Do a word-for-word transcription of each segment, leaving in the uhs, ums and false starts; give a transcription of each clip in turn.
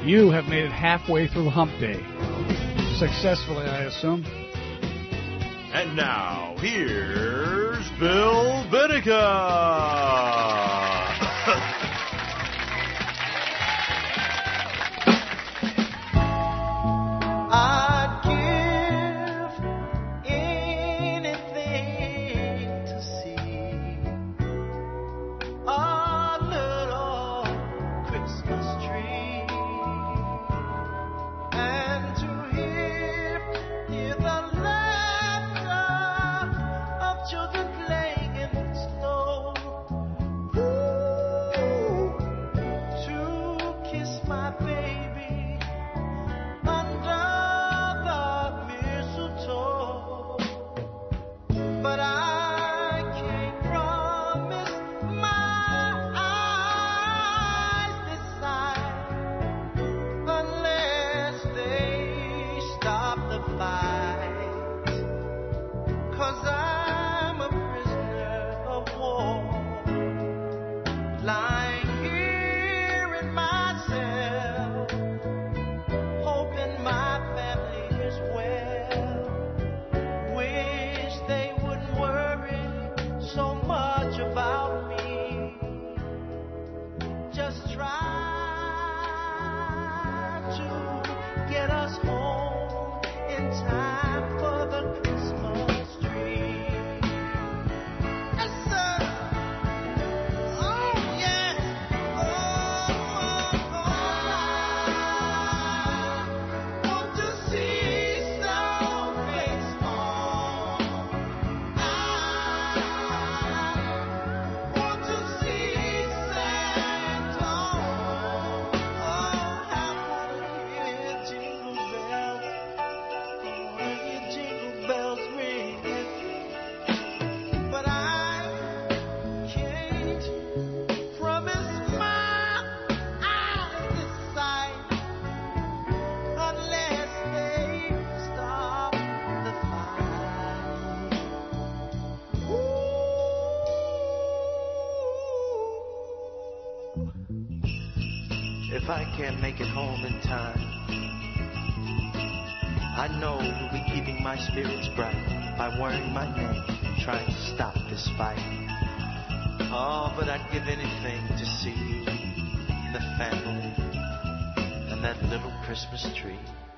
You have made it halfway through hump day. Successfully, I assume. And now, here's Bill Vinica. If I can't make it home in time, I know who'll be keeping my spirits bright by wearing my name, trying to stop this fight. Oh, but I'd give anything to see you, the family, and that little Christmas tree.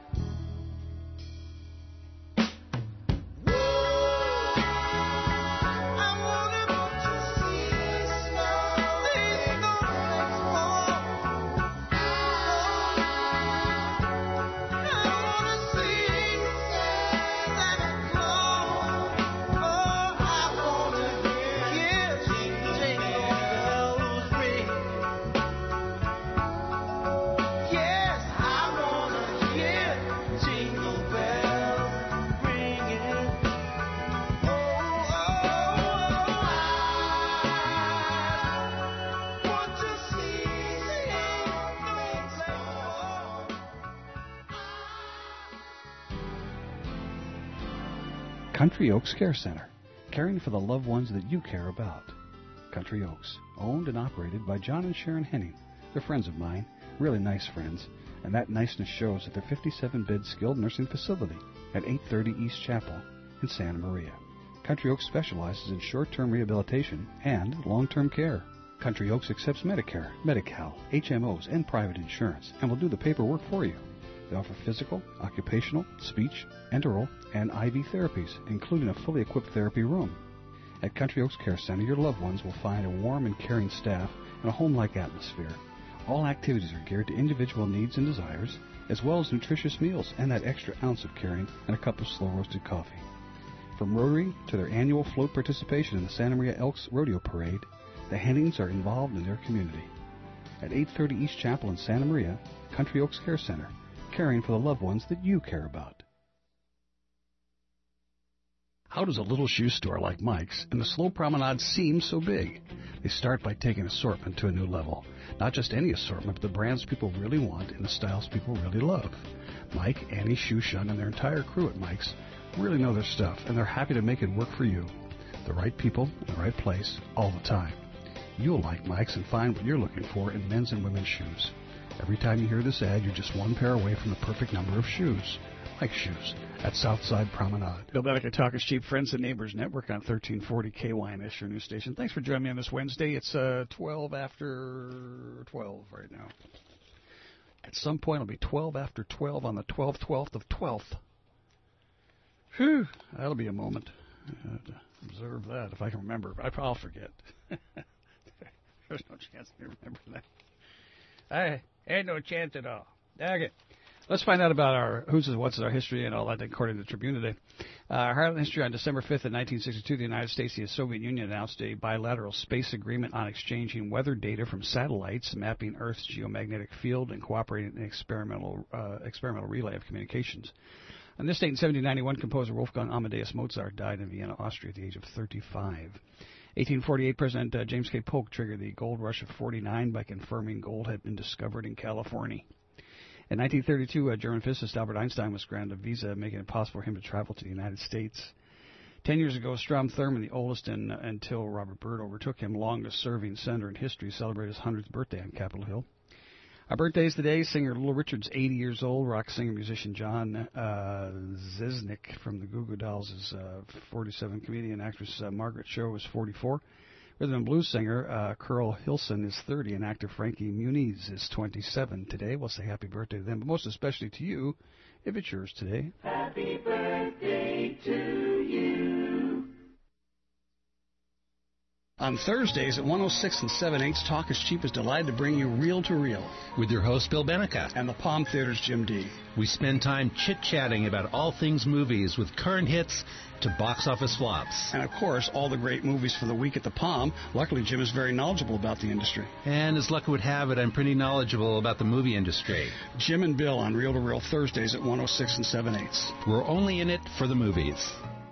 Country Oaks Care Center, caring for the loved ones that you care about. Country Oaks, owned and operated by John and Sharon Henning. They're friends of mine, really nice friends, and that niceness shows at their fifty-seven bed skilled nursing facility at eight thirty East Chapel in Santa Maria. Country Oaks specializes in short-term rehabilitation and long-term care. Country Oaks accepts Medicare, Medi-Cal, H M Os, and private insurance, and will do the paperwork for you. They offer physical, occupational, speech, enteral, and I V therapies, including a fully equipped therapy room. At Country Oaks Care Center, your loved ones will find a warm and caring staff and a home-like atmosphere. All activities are geared to individual needs and desires, as well as nutritious meals and that extra ounce of caring and a cup of slow-roasted coffee. From Rotary to their annual float participation in the Santa Maria Elks Rodeo Parade, the Hennings are involved in their community. At eight thirty East Chapel in Santa Maria, Country Oaks Care Center, caring for the loved ones that you care about. How does a little shoe store like Mike's and the Slow Promenade seem so big? They start by taking assortment to a new level. Not just any assortment, but the brands people really want and the styles people really love. Mike, Annie, Shushan, and their entire crew at Mike's really know their stuff, and they're happy to make it work for you. The right people in the right place all the time. You'll like Mike's and find what you're looking for in men's and women's shoes. Every time you hear this ad, you're just one pair away from the perfect number of shoes. Like shoes at Southside Promenade. Bill Bedecker, Talk is Cheap, Friends and Neighbors Network on thirteen forty K Y N S, your news station. Thanks for joining me on this Wednesday. It's uh, twelve after twelve right now. At some point, it'll be twelve after twelve on the twelfth, twelfth of twelfth. Whew, that'll be a moment. I have to observe that if I can remember. I probably forget. There's no chance I can remember that. I had no chance at all. Okay. Let's find out about our who's and what's our history and all that according to the Tribune today. Uh, Heartland history on December fifth of nineteen sixty-two, the United States and the Soviet Union announced a bilateral space agreement on exchanging weather data from satellites, mapping Earth's geomagnetic field, and cooperating in experimental uh, experimental relay of communications. On this date in seventeen ninety-one, composer Wolfgang Amadeus Mozart died in Vienna, Austria at the age of thirty-five. eighteen forty-eight, President uh, James K. Polk triggered the gold rush of forty-nine by confirming gold had been discovered in California. In nineteen thirty-two, uh, German physicist Albert Einstein was granted a visa, making it possible for him to travel to the United States. Ten years ago, Strom Thurmond, the oldest in, uh, until Robert Byrd overtook him, longest-serving senator in history, celebrated his hundredth birthday on Capitol Hill. Our birthdays today, singer Little Richard's eighty years old, rock singer-musician John uh, Ziznik from the Goo Goo Dolls is uh, forty-seven, comedian actress uh, Margaret Cho is forty-four. Rhythm and blues singer uh, Curl Hilson is thirty, and actor Frankie Muniz is twenty-seven today. We'll say happy birthday to them, but most especially to you, if it's yours today. Happy birthday to you. On Thursdays at one oh six and seven eighths, Talk is Cheap is delighted to bring you Reel to Reel with your host, Bill Benica. And the Palm Theater's Jim D. We spend time chit-chatting about all things movies, with current hits to box office flops. And, of course, all the great movies for the week at the Palm. Luckily, Jim is very knowledgeable about the industry. And as luck would have it, I'm pretty knowledgeable about the movie industry. Jim and Bill on Reel to Reel Thursdays at one oh six and seven eighths. We're only in it for the movies.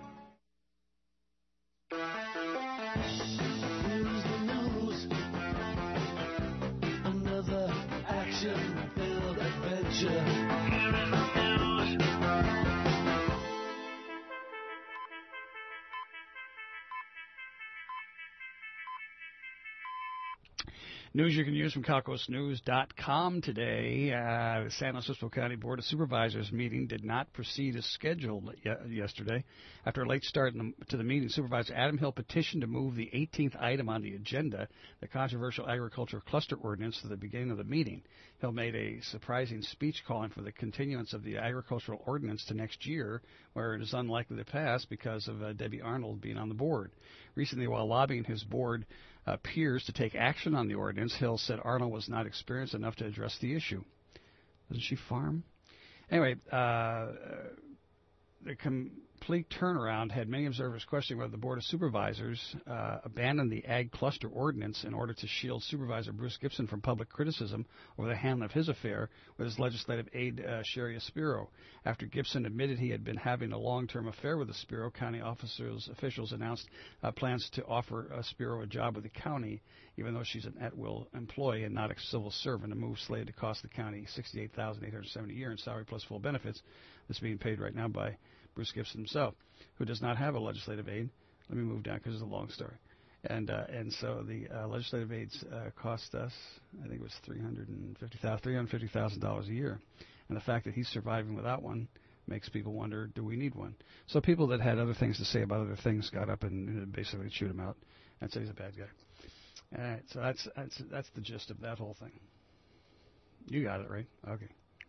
News you can use from Calcos News dot com today. Uh, the San Luis Obispo County Board of Supervisors meeting did not proceed as scheduled y- yesterday. After a late start in the, to the meeting, Supervisor Adam Hill petitioned to move the eighteenth item on the agenda, the controversial agriculture cluster ordinance, to the beginning of the meeting. Hill made a surprising speech calling for the continuance of the agricultural ordinance to next year, where it is unlikely to pass because of uh, Debbie Arnold being on the board. Recently, while lobbying his board uh, peers to take action on the ordinance, Hill said Arnold was not experienced enough to address the issue. Doesn't she farm? Anyway, uh, the complete turnaround had many observers questioning whether the Board of Supervisors uh, abandoned the Ag Cluster Ordinance in order to shield Supervisor Bruce Gibson from public criticism over the handling of his affair with his legislative aide, uh, Sherry Aspiro. After Gibson admitted he had been having a long-term affair with Aspiro, county officers, officials announced uh, plans to offer Aspiro a job with the county, even though she's an at-will employee and not a civil servant, a move slated to cost the county sixty-eight thousand eight hundred seventy dollars a year in salary plus full benefits. This being paid right now by Bruce Gibson himself, who does not have a legislative aide. Let me move down because it's a long story. And uh, and so the uh, legislative aides uh, cost us, I think it was three hundred fifty thousand dollars a year. And the fact that he's surviving without one makes people wonder, do we need one? So people that had other things to say about other things got up and basically chewed him out and said he's a bad guy. All right, so that's that's that's the gist of that whole thing. You got it, right? Okay.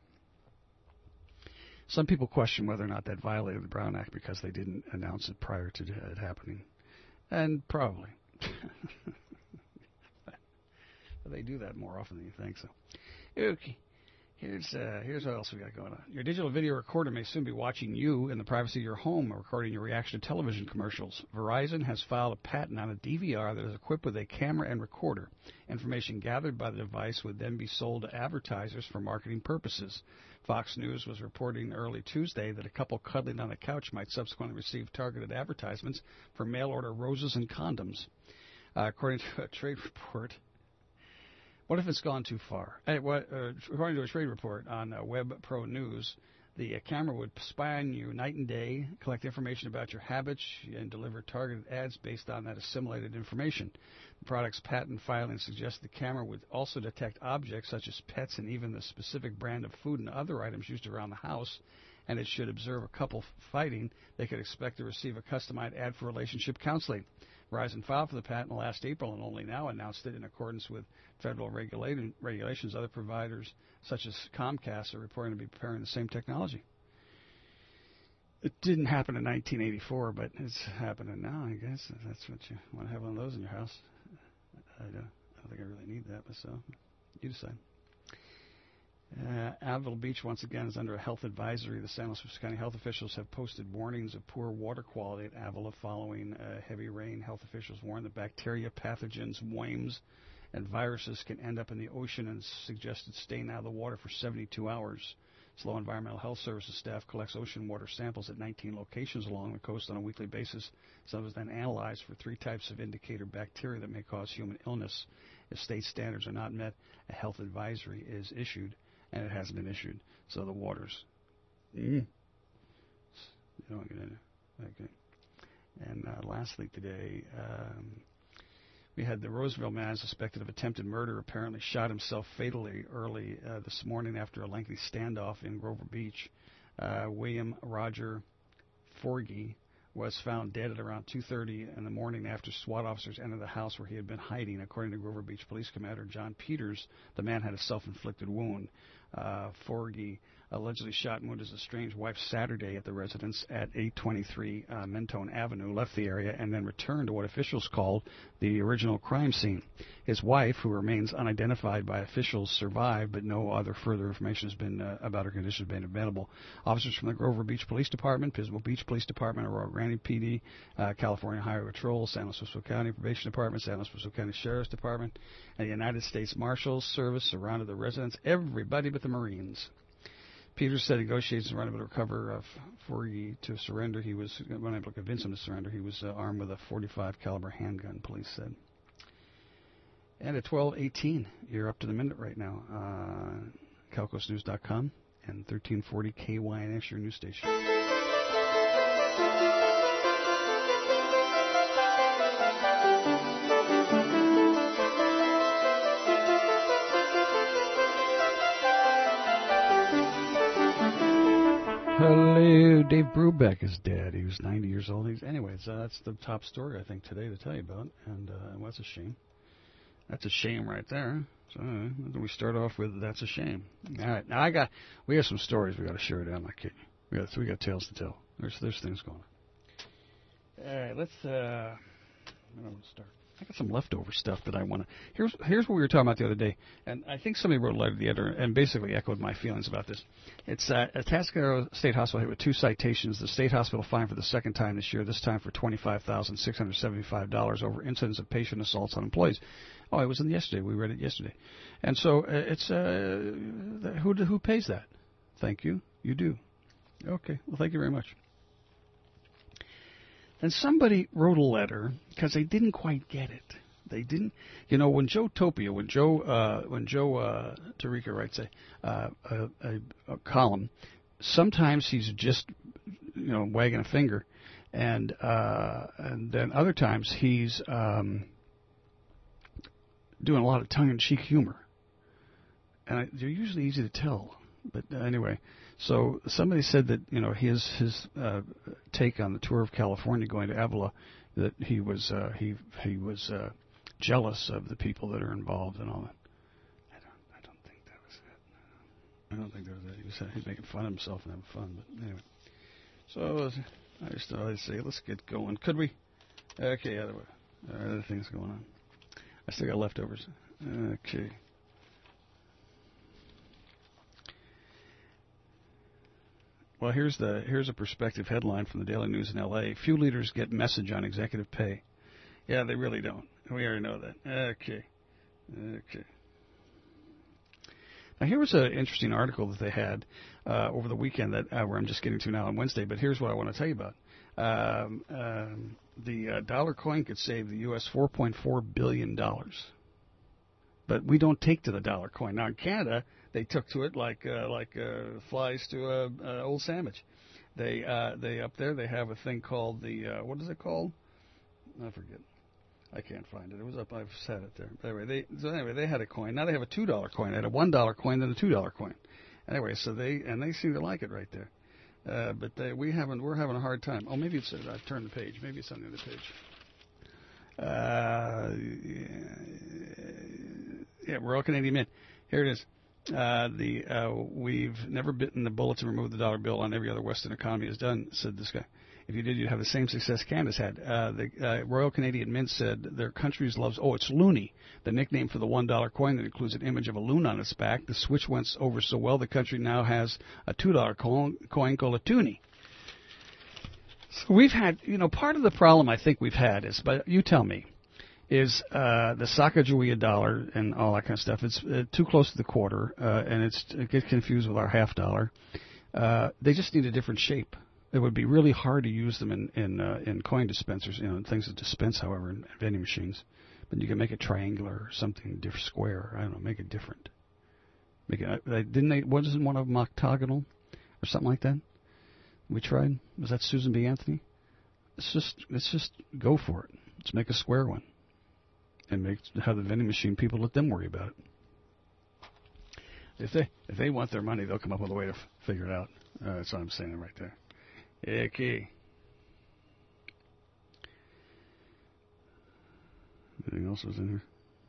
Some people question whether or not that violated the Brown Act because they didn't announce it prior to it happening. And probably. But they do that more often than you think so. Okay. Here's uh, here's what else we got going on. Your digital video recorder may soon be watching you in the privacy of your home, recording your reaction to television commercials. Verizon has filed a patent on a D V R that is equipped with a camera and recorder. Information gathered by the device would then be sold to advertisers for marketing purposes. Fox News was reporting early Tuesday that a couple cuddling on a couch might subsequently receive targeted advertisements for mail-order roses and condoms. Uh, according to a trade report, what if it's gone too far? Hey, what, uh, according to a trade report on uh, Web Pro News, The uh, camera would spy on you night and day, collect information about your habits, and deliver targeted ads based on that assimilated information. The product's patent filing suggests the camera would also detect objects such as pets and even the specific brand of food and other items used around the house, and it should observe a couple fighting. They could expect to receive a customized ad for relationship counseling. Verizon filed for the patent last April and only now announced it in accordance with federal regulations. Other providers, such as Comcast, are reporting to be preparing the same technology. It didn't happen in nineteen eighty-four, but it's happening now, I guess. If that's what you want to have one of those in your house. I don't, I don't think I really need that, but so you decide. Uh, Avila Beach, once again, is under a health advisory. The San Luis Obispo County health officials have posted warnings of poor water quality at Avila following uh, heavy rain. Health officials warn that bacteria, pathogens, worms, and viruses can end up in the ocean and suggested staying out of the water for seventy-two hours. SLO Environmental Health Services staff collects ocean water samples at nineteen locations along the coast on a weekly basis. Some is then analyzed for three types of indicator bacteria that may cause human illness. If state standards are not met, a health advisory is issued. And it hasn't been issued, so the waters. Mm. You don't get in there. Okay. And uh, lastly today, um, we had the Roseville man suspected of attempted murder apparently shot himself fatally early uh, this morning after a lengthy standoff in Grover Beach. Uh, William Roger Forgy was found dead at around two thirty in the morning after SWAT officers entered the house where he had been hiding. According to Grover Beach Police Commander John Peters, the man had a self-inflicted wound. Uh, Forgy allegedly shot and wounded his estranged wife Saturday at the residence at eight twenty-three uh, Mentone Avenue, left the area, and then returned to what officials called the original crime scene. His wife, who remains unidentified by officials, survived, but no other further information has been uh, about her condition has been available. Officers from the Grover Beach Police Department, Pismo Beach Police Department, Aurora Grande P D, uh, California Highway Patrol, San Luis Obispo County Probation Department, San Luis Obispo County Sheriff's Department, and the United States Marshals Service surrounded the residence, everybody but the Marines. Peters said negotiations were unable to recover uh, Forgy to surrender. He was unable to convince him to surrender. He was uh, armed with a forty-five caliber handgun, police said. And at twelve eighteen, you're up to the minute right now. Uh, Calcos News dot com and thirteen forty K Y N X, your news station. Hello, Dave Brubeck is dead. He was ninety years old. He's, anyways, uh, that's the top story, I think, today to tell you about. And uh, well, that's a shame. That's a shame right there. So uh, we start off with that's a shame. All right, now I got we have some stories we got to share down. Like we got we got tales to tell. There's there's things going on. All right, let's. Uh, I don't want to start. I got some leftover stuff that I want to. Here's here's what we were talking about the other day, and I think somebody wrote a letter to the editor and basically echoed my feelings about this. It's uh, a Atascadero State Hospital hit with two citations. The state hospital fined for the second time this year, this time for twenty-five thousand six hundred seventy-five dollars over incidents of patient assaults on employees. Oh, it was in yesterday. We read it yesterday, and so uh, it's uh, who who pays that? Thank you. You do. Okay. Well, thank you very much. And somebody wrote a letter because they didn't quite get it. They didn't, you know, when Joe Topia, when Joe, uh, when Joe uh, Tarica writes a, uh, a, a, a column, sometimes he's just, you know, wagging a finger, and uh, and then other times he's um, doing a lot of tongue-in-cheek humor, and I, they're usually easy to tell. But uh, anyway. So somebody said that, you know, his his uh, take on the tour of California going to Avila, that he was uh, he he was uh, jealous of the people that are involved and all that. I don't I don't think that was it. I don't think that was it. He was uh, he's making fun of himself and having fun. But anyway, so I just thought I'd say let's get going. Could we? Okay, other way. There are other things going on. I still got leftovers. Okay. Well, here's the here's a perspective headline from the Daily News in L A. Few leaders get message on executive pay. Yeah, they really don't. We already know that. Okay. Okay. Now, here was an interesting article that they had uh, over the weekend that uh, where I'm just getting to now on Wednesday, but here's what I want to tell you about. Um, um, the uh, dollar coin could save the U S four point four billion dollars. but we don't take to the dollar coin. Now in Canada, they took to it like uh, like uh, flies to a uh, uh, old sandwich. They uh, they up there they have a thing called the uh, what is it called? I forget. I can't find it. It was up. I've said it there. But anyway, they so anyway they had a coin. Now they have a two dollar coin. They had a one dollar coin, then a two dollar coin. Anyway, so they and they seem to like it right there. Uh, but they, we haven't. We're having a hard time. Oh, maybe it's. I turned the page. Maybe it's on the other page. Uh, yeah, Royal Canadian Mint. Here it is. Uh, the uh, we've never bitten the bullet to remove the dollar bill on every other Western economy has done, said this guy. If you did, you'd have the same success Canada's had. Uh, the uh, Royal Canadian Mint said their country's loves, oh, it's loonie, the nickname for the one dollar coin that includes an image of a loon on its back. The switch went over so well, the country now has a two dollar coin, coin called a toonie. So we've had, you know, part of the problem I think we've had is, but you tell me, is uh, the Sacagawea dollar and all that kind of stuff. It's uh, too close to the quarter, uh, and it's, it gets confused with our half dollar. Uh, they just need a different shape. It would be really hard to use them in in, uh, in coin dispensers, you know, things that dispense, however, in vending machines. But you can make it triangular or something different, square. I don't know, make it different. Make it. Uh, didn't they? Wasn't one of them octagonal or something like that? We tried. Was that Susan B. Anthony? Let's just let's just go for it. Let's make a square one, and make have the vending machine people let them worry about it. If they if they want their money, they'll come up with a way to f- figure it out. Uh, that's what I'm saying right there. Okay. Anything else was in here?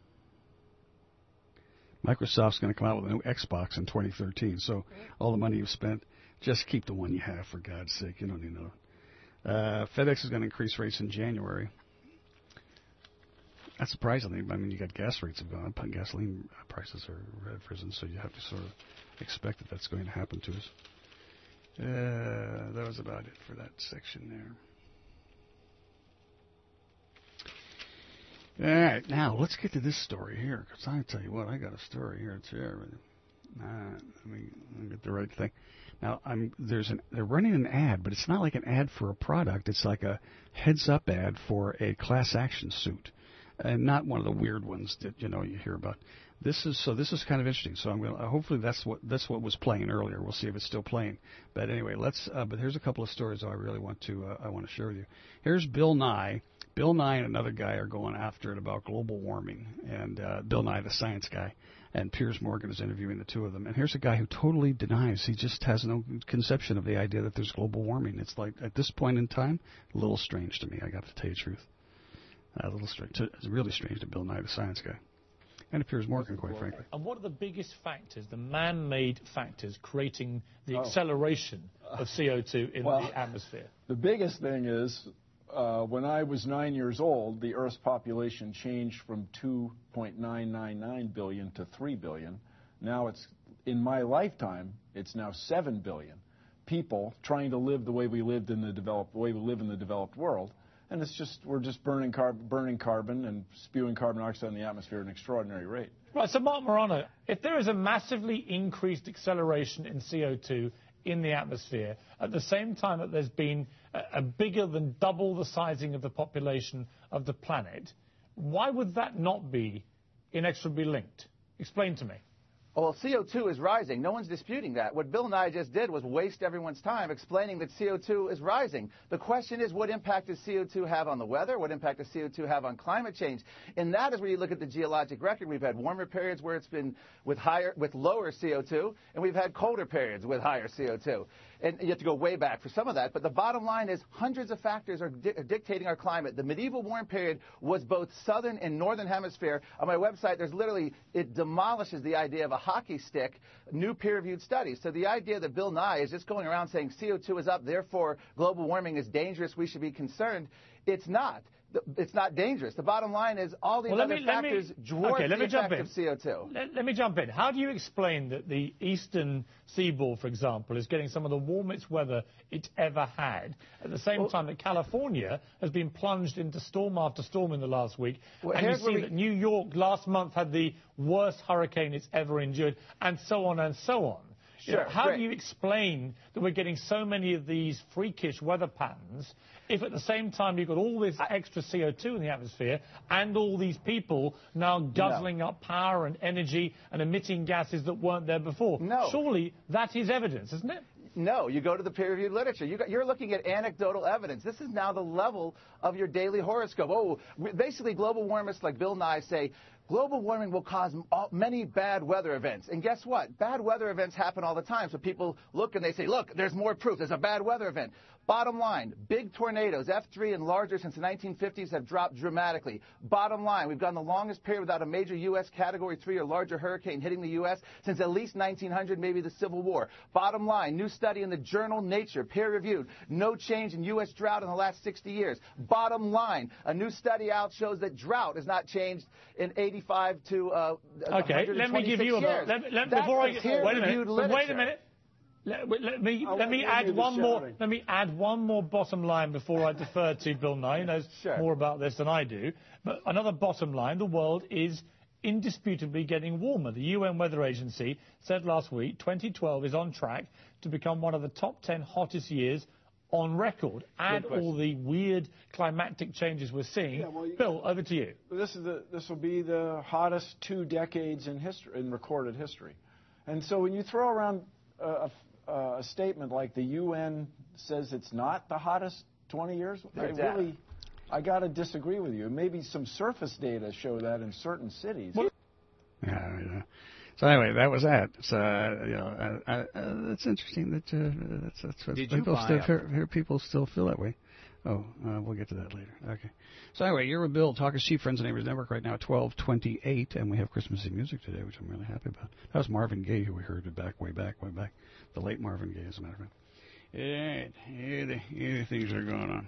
Microsoft's going to come out with a new Xbox in twenty thirteen. So all the money you've spent, just keep the one you have, for God's sake. You don't need another. Uh, FedEx is going to increase rates in January. That's surprising. I mean, you got gas rates have gone up, and gasoline prices are have risen, so you have to sort of expect that that's going to happen to us. Uh, that was about it for that section there. All right, now let's get to this story here, because I tell you what, I got a story here too. Uh, let me let me get the right thing. Now, I'm there's an they're running an ad, but it's not like an ad for a product. It's like a heads-up ad for a class action suit, and not one of the weird ones that you know you hear about. This is so. This is kind of interesting. So I'm going. Uh, hopefully, that's what that's what was playing earlier. We'll see if it's still playing. But anyway, let's. Uh, but here's a couple of stories I really want to. Uh, I want to share with you. Here's Bill Nye. Bill Nye and another guy are going after it about global warming. And uh, Bill Nye, the science guy, and Piers Morgan is interviewing the two of them. And here's a guy who totally denies. He just has no conception of the idea that there's global warming. It's like at this point in time, a little strange to me. I got to tell you the truth. A little strange. It's really strange to Bill Nye, the science guy. And it Piers Morgan, quite frankly. And what are the biggest factors, the man-made factors, creating the oh. acceleration of C O two in well, the atmosphere? The biggest thing is, uh, when I was nine years old, the Earth's population changed from two point nine nine nine billion to three billion. Now it's, in my lifetime, it's now seven billion people trying to live the way we lived in the developed, the way we live in the developed world. And it's just, we're just burning, car- burning carbon and spewing carbon dioxide in the atmosphere at an extraordinary rate. Right, so Mark Morano, if there is a massively increased acceleration in C O two in the atmosphere, at the same time that there's been a, a bigger than double the sizing of the population of the planet, why would that not be inexorably linked? Explain to me. Well, C O two is rising. No one's disputing that. What Bill Nye just did was waste everyone's time explaining that C O two is rising. The question is, what impact does C O two have on the weather? What impact does C O two have on climate change? And that is where you look at the geologic record. We've had warmer periods where it's been with higher, with lower C O two, and we've had colder periods with higher C O two. And you have to go way back for some of that. But the bottom line is hundreds of factors are di- dictating our climate. The medieval warm period was both southern and northern hemisphere. On my website, there's literally, it demolishes the idea of a hockey stick, new peer-reviewed studies. So the idea that Bill Nye is just going around saying C O two is up, therefore global warming is dangerous, we should be concerned, it's not. It's not dangerous. The bottom line is all these well, other me, factors me, dwarf okay, the effect of C O two. Let, let me jump in. How do you explain that the eastern seaboard, for example, is getting some of the warmest weather it's ever had, at the same well, time that California has been plunged into storm after storm in the last week, well, and you see we... that New York last month had the worst hurricane it's ever endured, and so on and so on? You know, Sure, how great. do you explain that we're getting so many of these freakish weather patterns if at the same time you've got all this extra C O two in the atmosphere and all these people now guzzling No. up power and energy and emitting gases that weren't there before? No. Surely that is evidence, isn't it? No, you go to the peer-reviewed literature. You got, you're looking at anecdotal evidence. This is now the level of your daily horoscope. Oh, basically, global warmists like Bill Nye say global warming will cause all, many bad weather events. And guess what? Bad weather events happen all the time. So people look and they say, look, there's more proof. There's a bad weather event. Bottom line, big tornadoes, F three and larger since the nineteen fifties, have dropped dramatically. Bottom line, we've gone the longest period without a major U S Category three or larger hurricane hitting the U S since at least nineteen hundred, maybe the Civil War. Bottom line, new study in the journal Nature, peer-reviewed, no change in U S drought in the last sixty years. Bottom line, a new study out shows that drought has not changed in eighty-five to uh, Okay, let me give you a years. let, let, That's before I the wait a minute. peer-reviewed Wait a literature. minute. Let, wait, let me I let want me you add to do the one more. shouting. Let me add one more bottom line before I defer to Bill Nye. He knows Sure. more about this than I do. But another bottom line: the world is indisputably getting warmer. The U N Weather Agency said last week twenty twelve is on track to become one of the top ten hottest years on record. Add question. all the weird climatic changes we're seeing. Yeah, well, you- Bill, over to you. This is the this will be the hottest two decades in history, in recorded history. And so when you throw around a, a, a statement like the U N says it's not the hottest twenty years, I Their data. really I got to disagree with you. Maybe some surface data show that in certain cities. Yeah, yeah. So anyway, that was that. So uh, you know, uh, uh, it's interesting that uh, that's that's what Did you people buy still up? hear, hear people still feel that way. Oh, uh, we'll get to that later. Okay. So anyway, you're with Bill, Talk is Cheap, Friends and Neighbors Network right now, twelve twenty-eight, and we have Christmassy music today, which I'm really happy about. That was Marvin Gaye, who we heard it back, way back, way back. The late Marvin Gaye, as a matter of fact. All right. Here the, here the things are going on.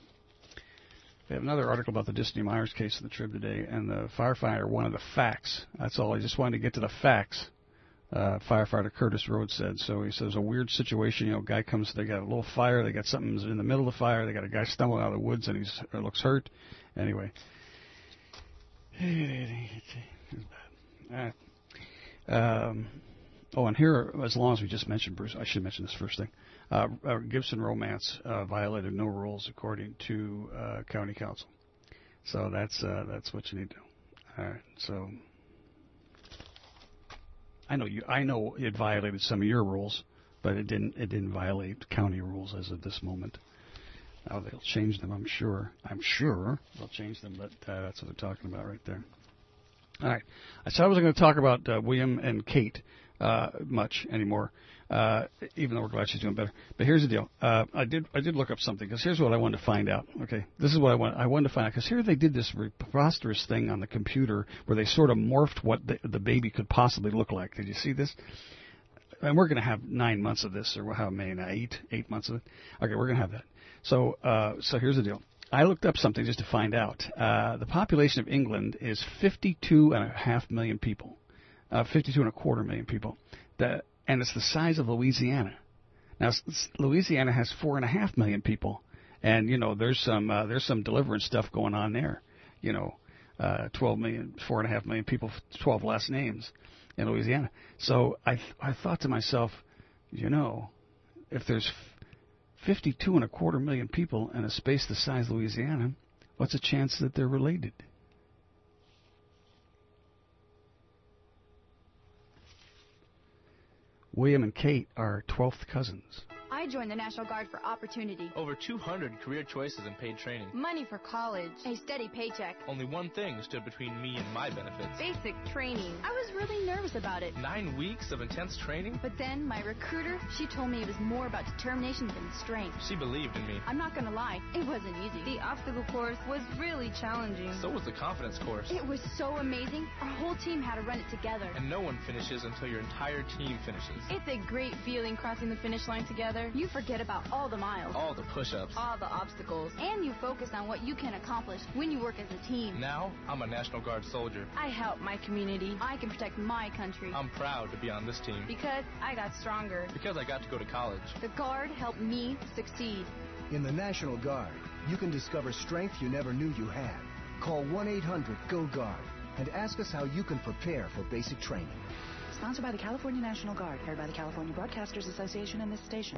We have another article about the Disney Myers case in the Trib today, and the firefighter wanted the facts. That's all. He just wanted to get to the facts. Uh, firefighter Curtis Rhodes said. So he says a weird situation. You know, guy comes, they got a little fire, they got something in the middle of the fire, they got a guy stumbling out of the woods, and he's uh, looks hurt. Anyway. All right. Um, oh, and here, as long as we just mentioned Bruce, I should mention this first thing. Uh, uh, Gibson Romance uh, violated no rules according to uh, county council. So that's uh, that's what you need to know. All right. So I know you. I know it violated some of your rules, but it didn't. It didn't violate county rules as of this moment. Now they'll change them. I'm sure. I'm sure they'll change them. But uh, that's what they're talking about right there. All right. I said I wasn't going to talk about uh, William and Kate uh, much anymore, uh, even though we're glad she's doing better. But here's the deal. Uh, I did I did look up something, because here's what I wanted to find out. Okay, this is what I want. I wanted to find out, because here they did this preposterous thing on the computer where they sort of morphed what the, the baby could possibly look like. Did you see this? And we're going to have nine months of this, or how many? Now, eight, eight months of it. Okay, we're going to have that. So, uh, so here's the deal. I looked up something just to find out. Uh, the population of England is fifty-two and a half million people, uh, fifty-two and a quarter million people, that, and it's the size of Louisiana. Now, s- Louisiana has four and a half million people, and you know there's some uh, there's some deliverance stuff going on there. You know, uh, twelve million, four and a half million people, twelve last names in Louisiana. So I th- I thought to myself, you know, if there's fifty-two and a quarter million people in a space the size of Louisiana, what's the chance that they're related? William and Kate are twelfth cousins. I joined the National Guard for opportunity. Over two hundred career choices and paid training. Money for college. A steady paycheck. Only one thing stood between me and my benefits. Basic training. I was really nervous about it. Nine weeks of intense training? But then my recruiter, she told me it was more about determination than strength. She believed in me. I'm not gonna lie, it wasn't easy. The obstacle course was really challenging. So was the confidence course. It was so amazing. Our whole team had to run it together. And no one finishes until your entire team finishes. It's a great feeling crossing the finish line together. You forget about all the miles. All the push-ups. All the obstacles. And you focus on what you can accomplish when you work as a team. Now, I'm a National Guard soldier. I help my community. I can protect my country. I'm proud to be on this team. Because I got stronger. Because I got to go to college. The Guard helped me succeed. In the National Guard, you can discover strength you never knew you had. Call one eight hundred GO GUARD and ask us how you can prepare for basic training. Sponsored by the California National Guard. Aired by the California Broadcasters Association and this station.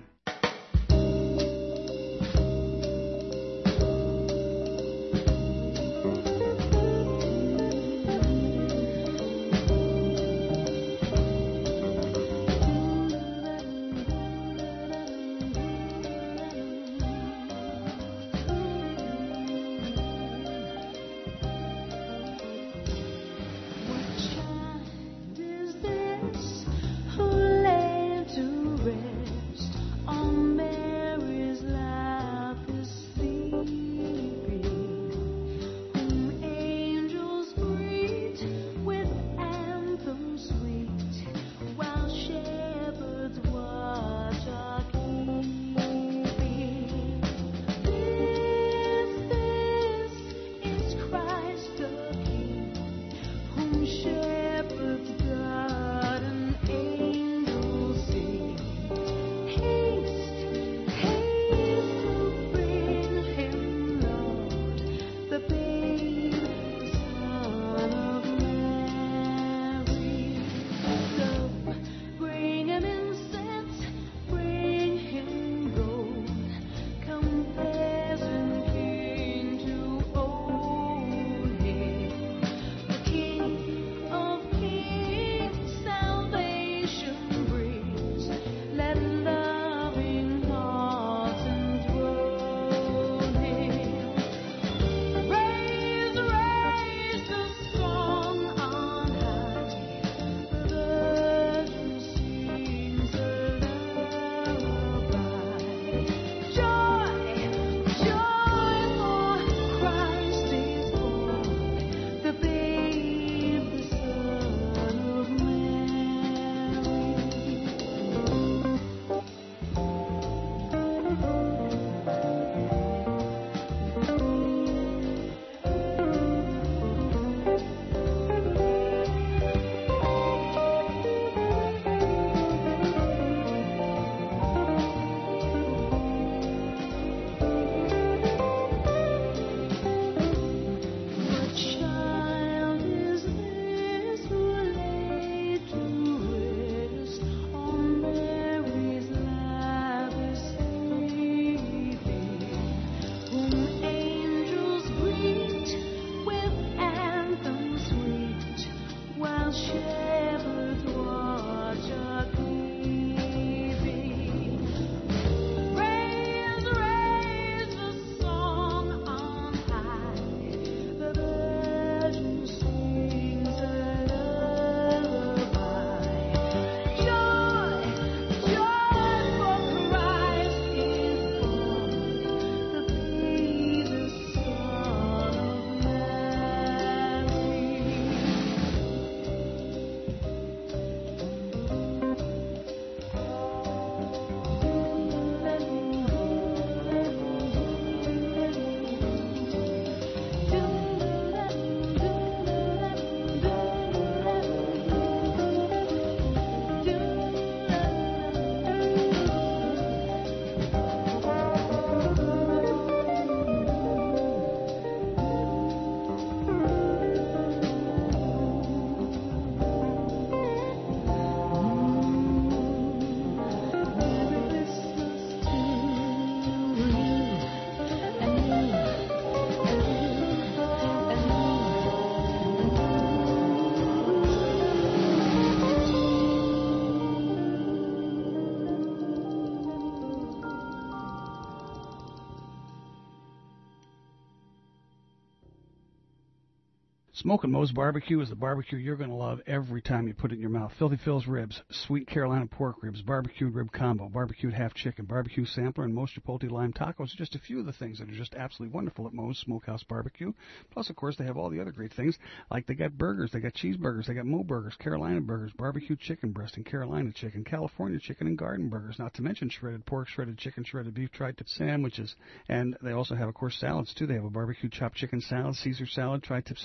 Smokin' Moe's Barbecue is the barbecue you're going to love every time you put it in your mouth. Filthy Phil's ribs, sweet Carolina pork ribs, barbecued rib combo, barbecued half chicken, barbecue sampler, and most Chipotle lime tacos are just a few of the things that are just absolutely wonderful at Moe's Smokehouse Barbecue. Plus, of course, they have all the other great things, like they got burgers, they got cheeseburgers, they got Moe burgers, Carolina burgers, barbecued chicken breast and Carolina chicken, California chicken and garden burgers, not to mention shredded pork, shredded chicken, shredded beef, tri-tip sandwiches. And they also have, of course, salads, too. They have a barbecue chopped chicken salad, Caesar salad, tri-tip salad, clip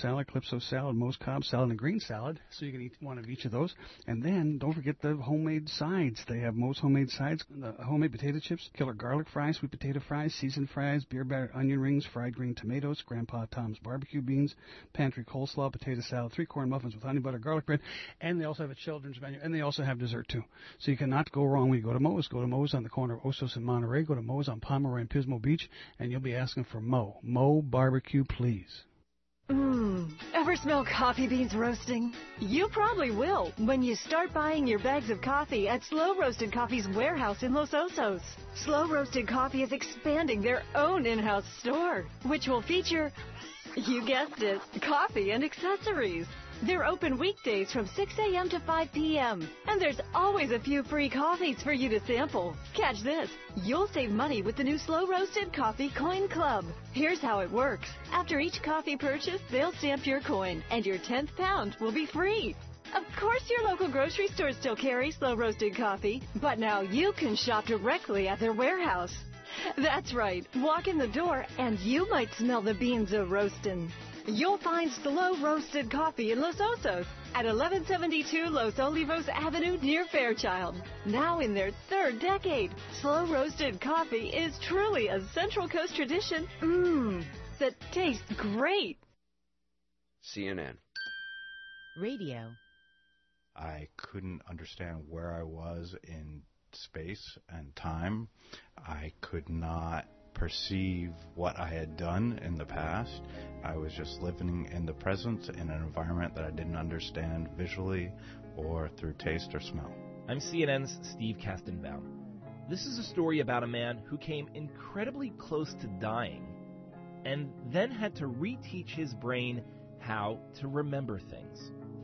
Calypso salad, Moe's Cobb salad, and green salad, so you can eat one of each of those. And then don't forget the homemade sides. They have Moe's homemade sides, the homemade potato chips, killer garlic fries, sweet potato fries, seasoned fries, beer batter onion rings, fried green tomatoes, Grandpa Tom's barbecue beans, pantry coleslaw, potato salad, three corn muffins with honey butter garlic bread, and they also have a children's menu, and they also have dessert too. So you cannot go wrong when you go to Moe's. Go to Moe's on the corner of Osos and Monterey. Go to Moe's on Pomeroy and Pismo Beach, and you'll be asking for Moe. Moe barbecue, please. Mmm. Ever smell coffee beans roasting? You probably will when you start buying your bags of coffee at Slow Roasted Coffee's warehouse in Los Osos. Slow Roasted Coffee is expanding their own in-house store, which will feature, you guessed it, coffee and accessories. They're open weekdays from six a.m. to five p.m. And there's always a few free coffees for you to sample. Catch this. You'll save money with the new Slow Roasted Coffee Coin Club. Here's how it works. After each coffee purchase, they'll stamp your coin, and your tenth pound will be free. Of course, your local grocery stores still carry Slow Roasted Coffee, but now you can shop directly at their warehouse. That's right. Walk in the door, and you might smell the beans a roastin'. You'll find Slow Roasted Coffee in Los Osos at eleven seventy-two Los Olivos Avenue near Fairchild. Now in their third decade, Slow Roasted Coffee is truly a Central Coast tradition, mmm, that tastes great. C N N. Radio. I couldn't understand where I was in space and time. I could not perceive what I had done in the past. I was just living in the present in an environment that I didn't understand visually or through taste or smell. I'm C N N's Steve Kastenbaum. This is a story about a man who came incredibly close to dying and then had to reteach his brain how to remember things.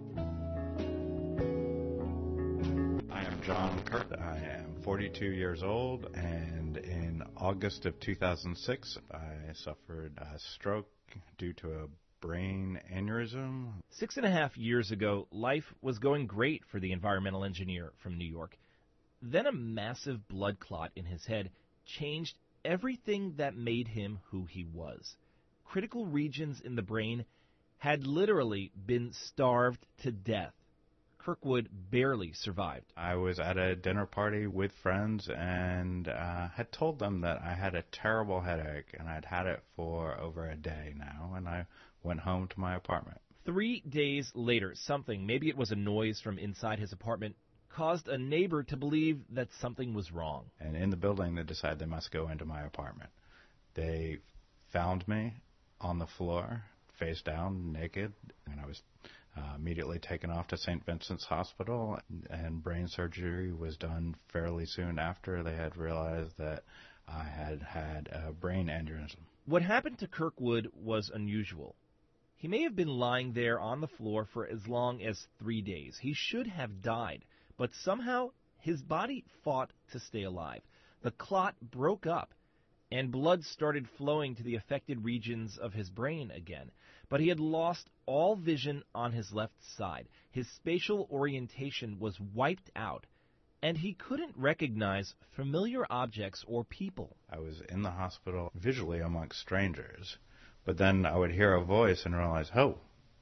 I am John Kirk. I am forty-two years old, and in August of two thousand six, I suffered a stroke due to a brain aneurysm. Six and a half years ago, life was going great for the environmental engineer from New York. Then a massive blood clot in his head changed everything that made him who he was. Critical regions in the brain had literally been starved to death. Kirkwood barely survived. I was at a dinner party with friends and uh, had told them that I had a terrible headache, and I'd had it for over a day now, and I went home to my apartment. Three days later, something, maybe it was a noise from inside his apartment, caused a neighbor to believe that something was wrong. And in the building, they decided they must go into my apartment. They found me on the floor, face down, naked, and I was Uh, immediately taken off to Saint Vincent's Hospital, and brain surgery was done fairly soon after. They had realized that I had had a brain aneurysm. What happened to Kirkwood was unusual. He may have been lying there on the floor for as long as three days. He should have died, but somehow his body fought to stay alive. The clot broke up, and blood started flowing to the affected regions of his brain again. But he had lost all vision on his left side. His spatial orientation was wiped out, and he couldn't recognize familiar objects or people. I was in the hospital visually amongst strangers, but then I would hear a voice and realize, oh,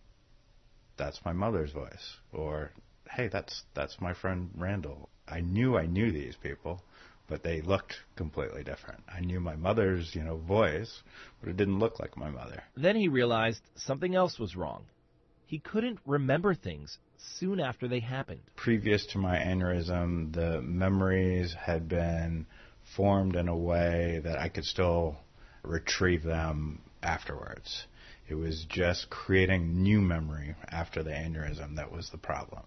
that's my mother's voice, or hey, that's that's my friend Randall. I knew I knew these people, but they looked completely different. I knew my mother's, you know, voice, but it didn't look like my mother. Then he realized something else was wrong. He couldn't remember things soon after they happened. Previous to my aneurysm, the memories had been formed in a way that I could still retrieve them afterwards. It was just creating new memory after the aneurysm that was the problem.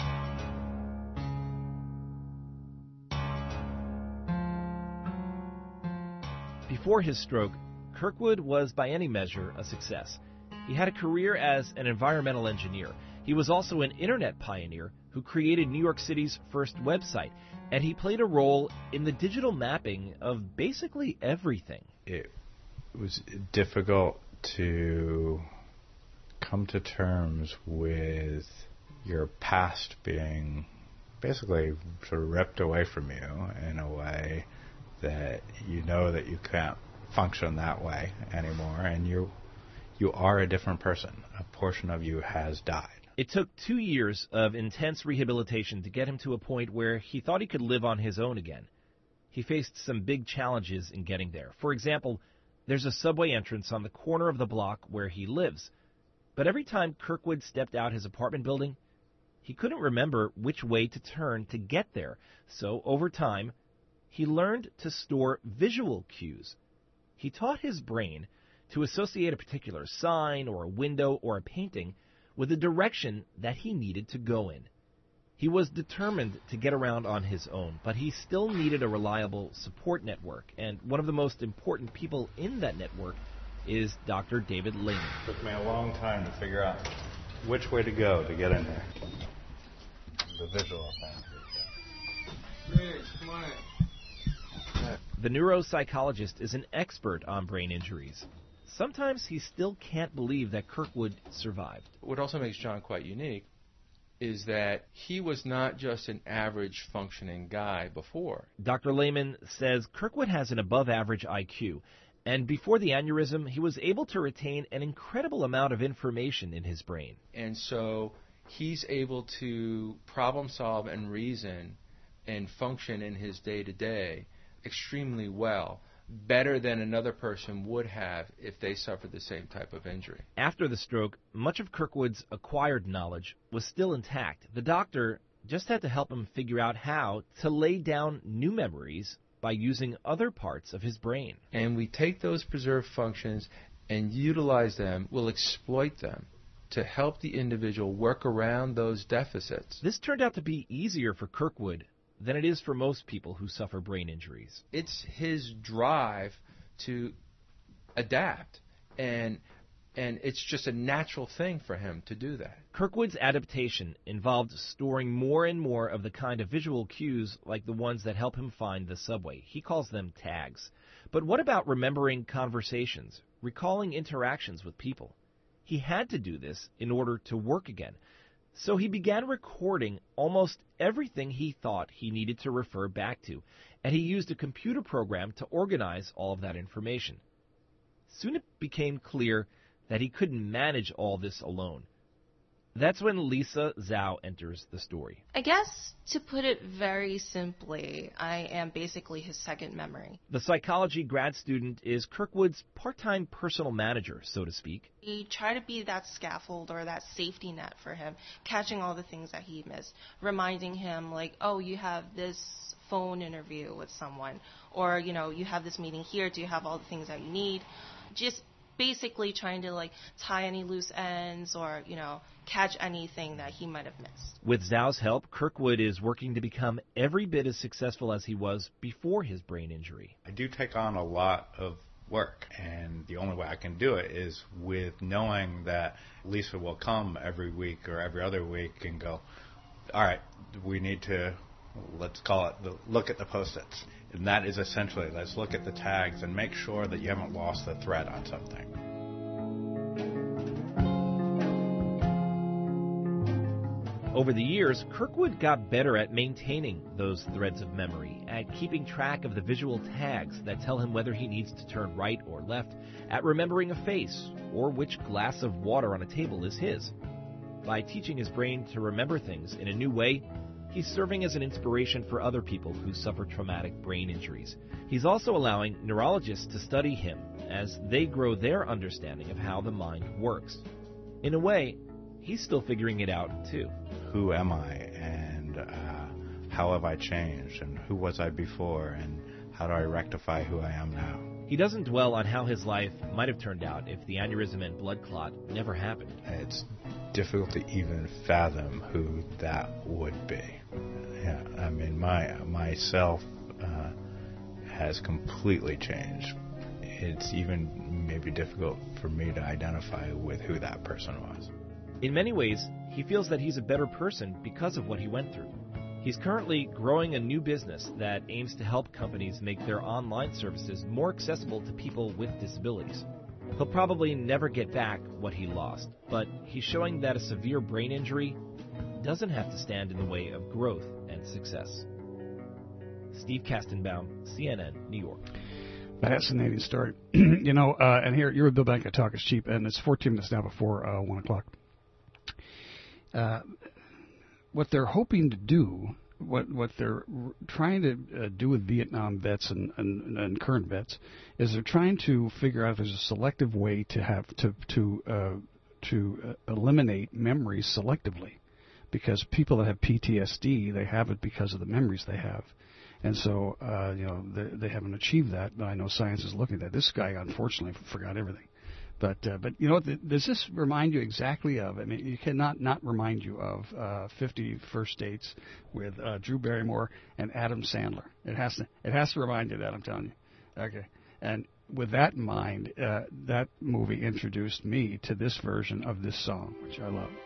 Before his stroke, Kirkwood was by any measure a success. He had a career as an environmental engineer. He was also an internet pioneer who created New York City's first website, and he played a role in the digital mapping of basically everything. It was difficult to come to terms with your past being basically sort of ripped away from you in a way that you know that you can't function that way anymore, and you you you are a different person. A portion of you has died. It took two years of intense rehabilitation to get him to a point where he thought he could live on his own again. He faced some big challenges in getting there. For example, there's a subway entrance on the corner of the block where he lives. But every time Kirkwood stepped out his apartment building, he couldn't remember which way to turn to get there. So, over time, he learned to store visual cues. He taught his brain to associate a particular sign or a window or a painting with the direction that he needed to go in. He was determined to get around on his own, but he still needed a reliable support network, and one of the most important people in that network is Doctor David Lehman. It took me a long time to figure out which way to go to get in there. The visual thing. Rich, come on. The neuropsychologist is an expert on brain injuries. Sometimes he still can't believe that Kirkwood survived. What also makes John quite unique is that he was not just an average functioning guy before. Doctor Lehman says Kirkwood has an above-average I Q, and before the aneurysm, he was able to retain an incredible amount of information in his brain. And so he's able to problem solve and reason and function in his day-to-day extremely well, better than another person would have if they suffered the same type of injury. After the stroke, much of Kirkwood's acquired knowledge was still intact. The doctor just had to help him figure out how to lay down new memories by using other parts of his brain. And we take those preserved functions and utilize them, we'll exploit them to help the individual work around those deficits. This turned out to be easier for Kirkwood than it is for most people who suffer brain injuries. It's his drive to adapt, and and it's just a natural thing for him to do that. Kirkwood's adaptation involved storing more and more of the kind of visual cues like the ones that help him find the subway. He calls them tags. But what about remembering conversations, recalling interactions with people? He had to do this in order to work again. So he began recording almost everything he thought he needed to refer back to, and he used a computer program to organize all of that information. Soon it became clear that he couldn't manage all this alone. That's when Lisa Zhao enters the story. I guess, to put it very simply, I am basically his second memory. The psychology grad student is Kirkwood's part-time personal manager, so to speak. We try to be that scaffold or that safety net for him, catching all the things that he missed, reminding him, like, oh, you have this phone interview with someone, or, you know, you have this meeting here, do you have all the things that you need? Just basically trying to, like, tie any loose ends or, you know, catch anything that he might have missed. With Zhao's help, Kirkwood is working to become every bit as successful as he was before his brain injury. I do take on a lot of work, and the only way I can do it is with knowing that Lisa will come every week or every other week and go, all right, we need to, let's call it, the, look at the Post-its. And that is essentially, let's look at the tags and make sure that you haven't lost the thread on something. Over the years, Kirkwood got better at maintaining those threads of memory, at keeping track of the visual tags that tell him whether he needs to turn right or left, at remembering a face, or which glass of water on a table is his. By teaching his brain to remember things in a new way, he's serving as an inspiration for other people who suffer traumatic brain injuries. He's also allowing neurologists to study him as they grow their understanding of how the mind works. In a way, he's still figuring it out, too. Who am I, and uh, how have I changed, and who was I before, and how do I rectify who I am now? He doesn't dwell on how his life might have turned out if the aneurysm and blood clot never happened. It's difficult to even fathom who that would be. Yeah, I mean, my myself uh, has completely changed. It's even maybe difficult for me to identify with who that person was. In many ways, he feels that he's a better person because of what he went through. He's currently growing a new business that aims to help companies make their online services more accessible to people with disabilities. He'll probably never get back what he lost, but he's showing that a severe brain injury doesn't have to stand in the way of growth and success. Steve Kastenbaum, C N N, New York. Fascinating story. You know, uh, and here, you're with Bill Bank at Talk is Cheap, and it's fourteen minutes now before uh, one o'clock. Uh, what they're hoping to do, what what they're trying to uh, do with Vietnam vets and, and, and current vets, is they're trying to figure out if there's a selective way to have to to uh, to uh, eliminate memories selectively, because people that have P T S D, they have it because of the memories they have. And so, uh, you know, they, they haven't achieved that, but I know science is looking at that. This guy, unfortunately, forgot everything. But, uh, but you know what, does this remind you exactly of, I mean, you cannot not remind you of uh, fifty First Dates with uh, Drew Barrymore and Adam Sandler. It has to, it has to remind you of that, I'm telling you. Okay. And with that in mind, uh, that movie introduced me to this version of this song, which I love.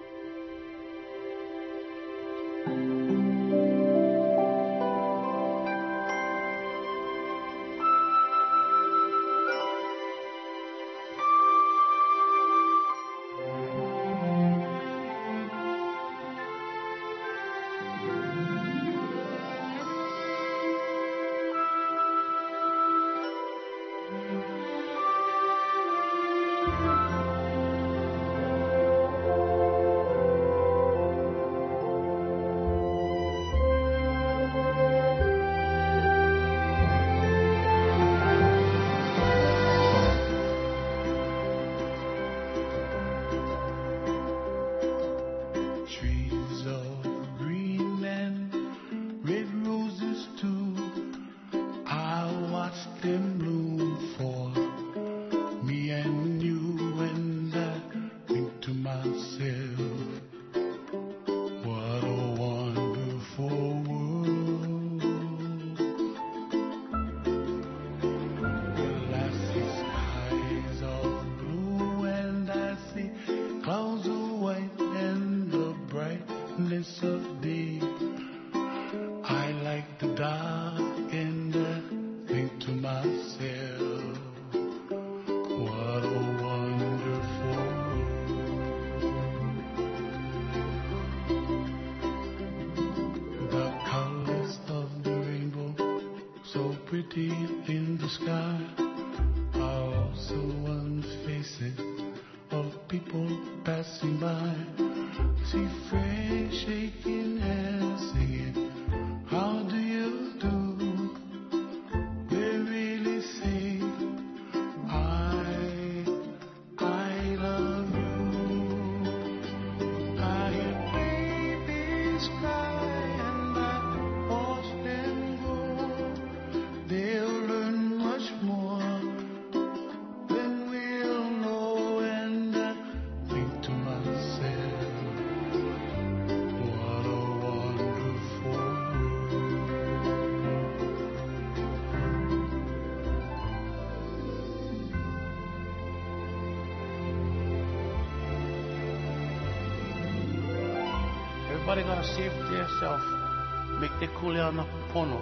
Everybody gotta save themselves. Make the kuleana pono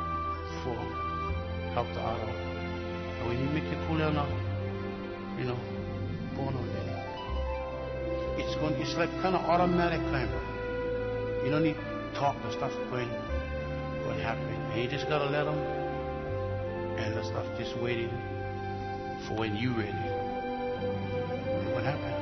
for help the auto. And when you make the kuleana, you know, pono, then it's going. It's like kind of automatic kind of. You don't need to talk the stuff going, what happened. And you just gotta let them, and the stuff just waiting for when you ready. And what happened?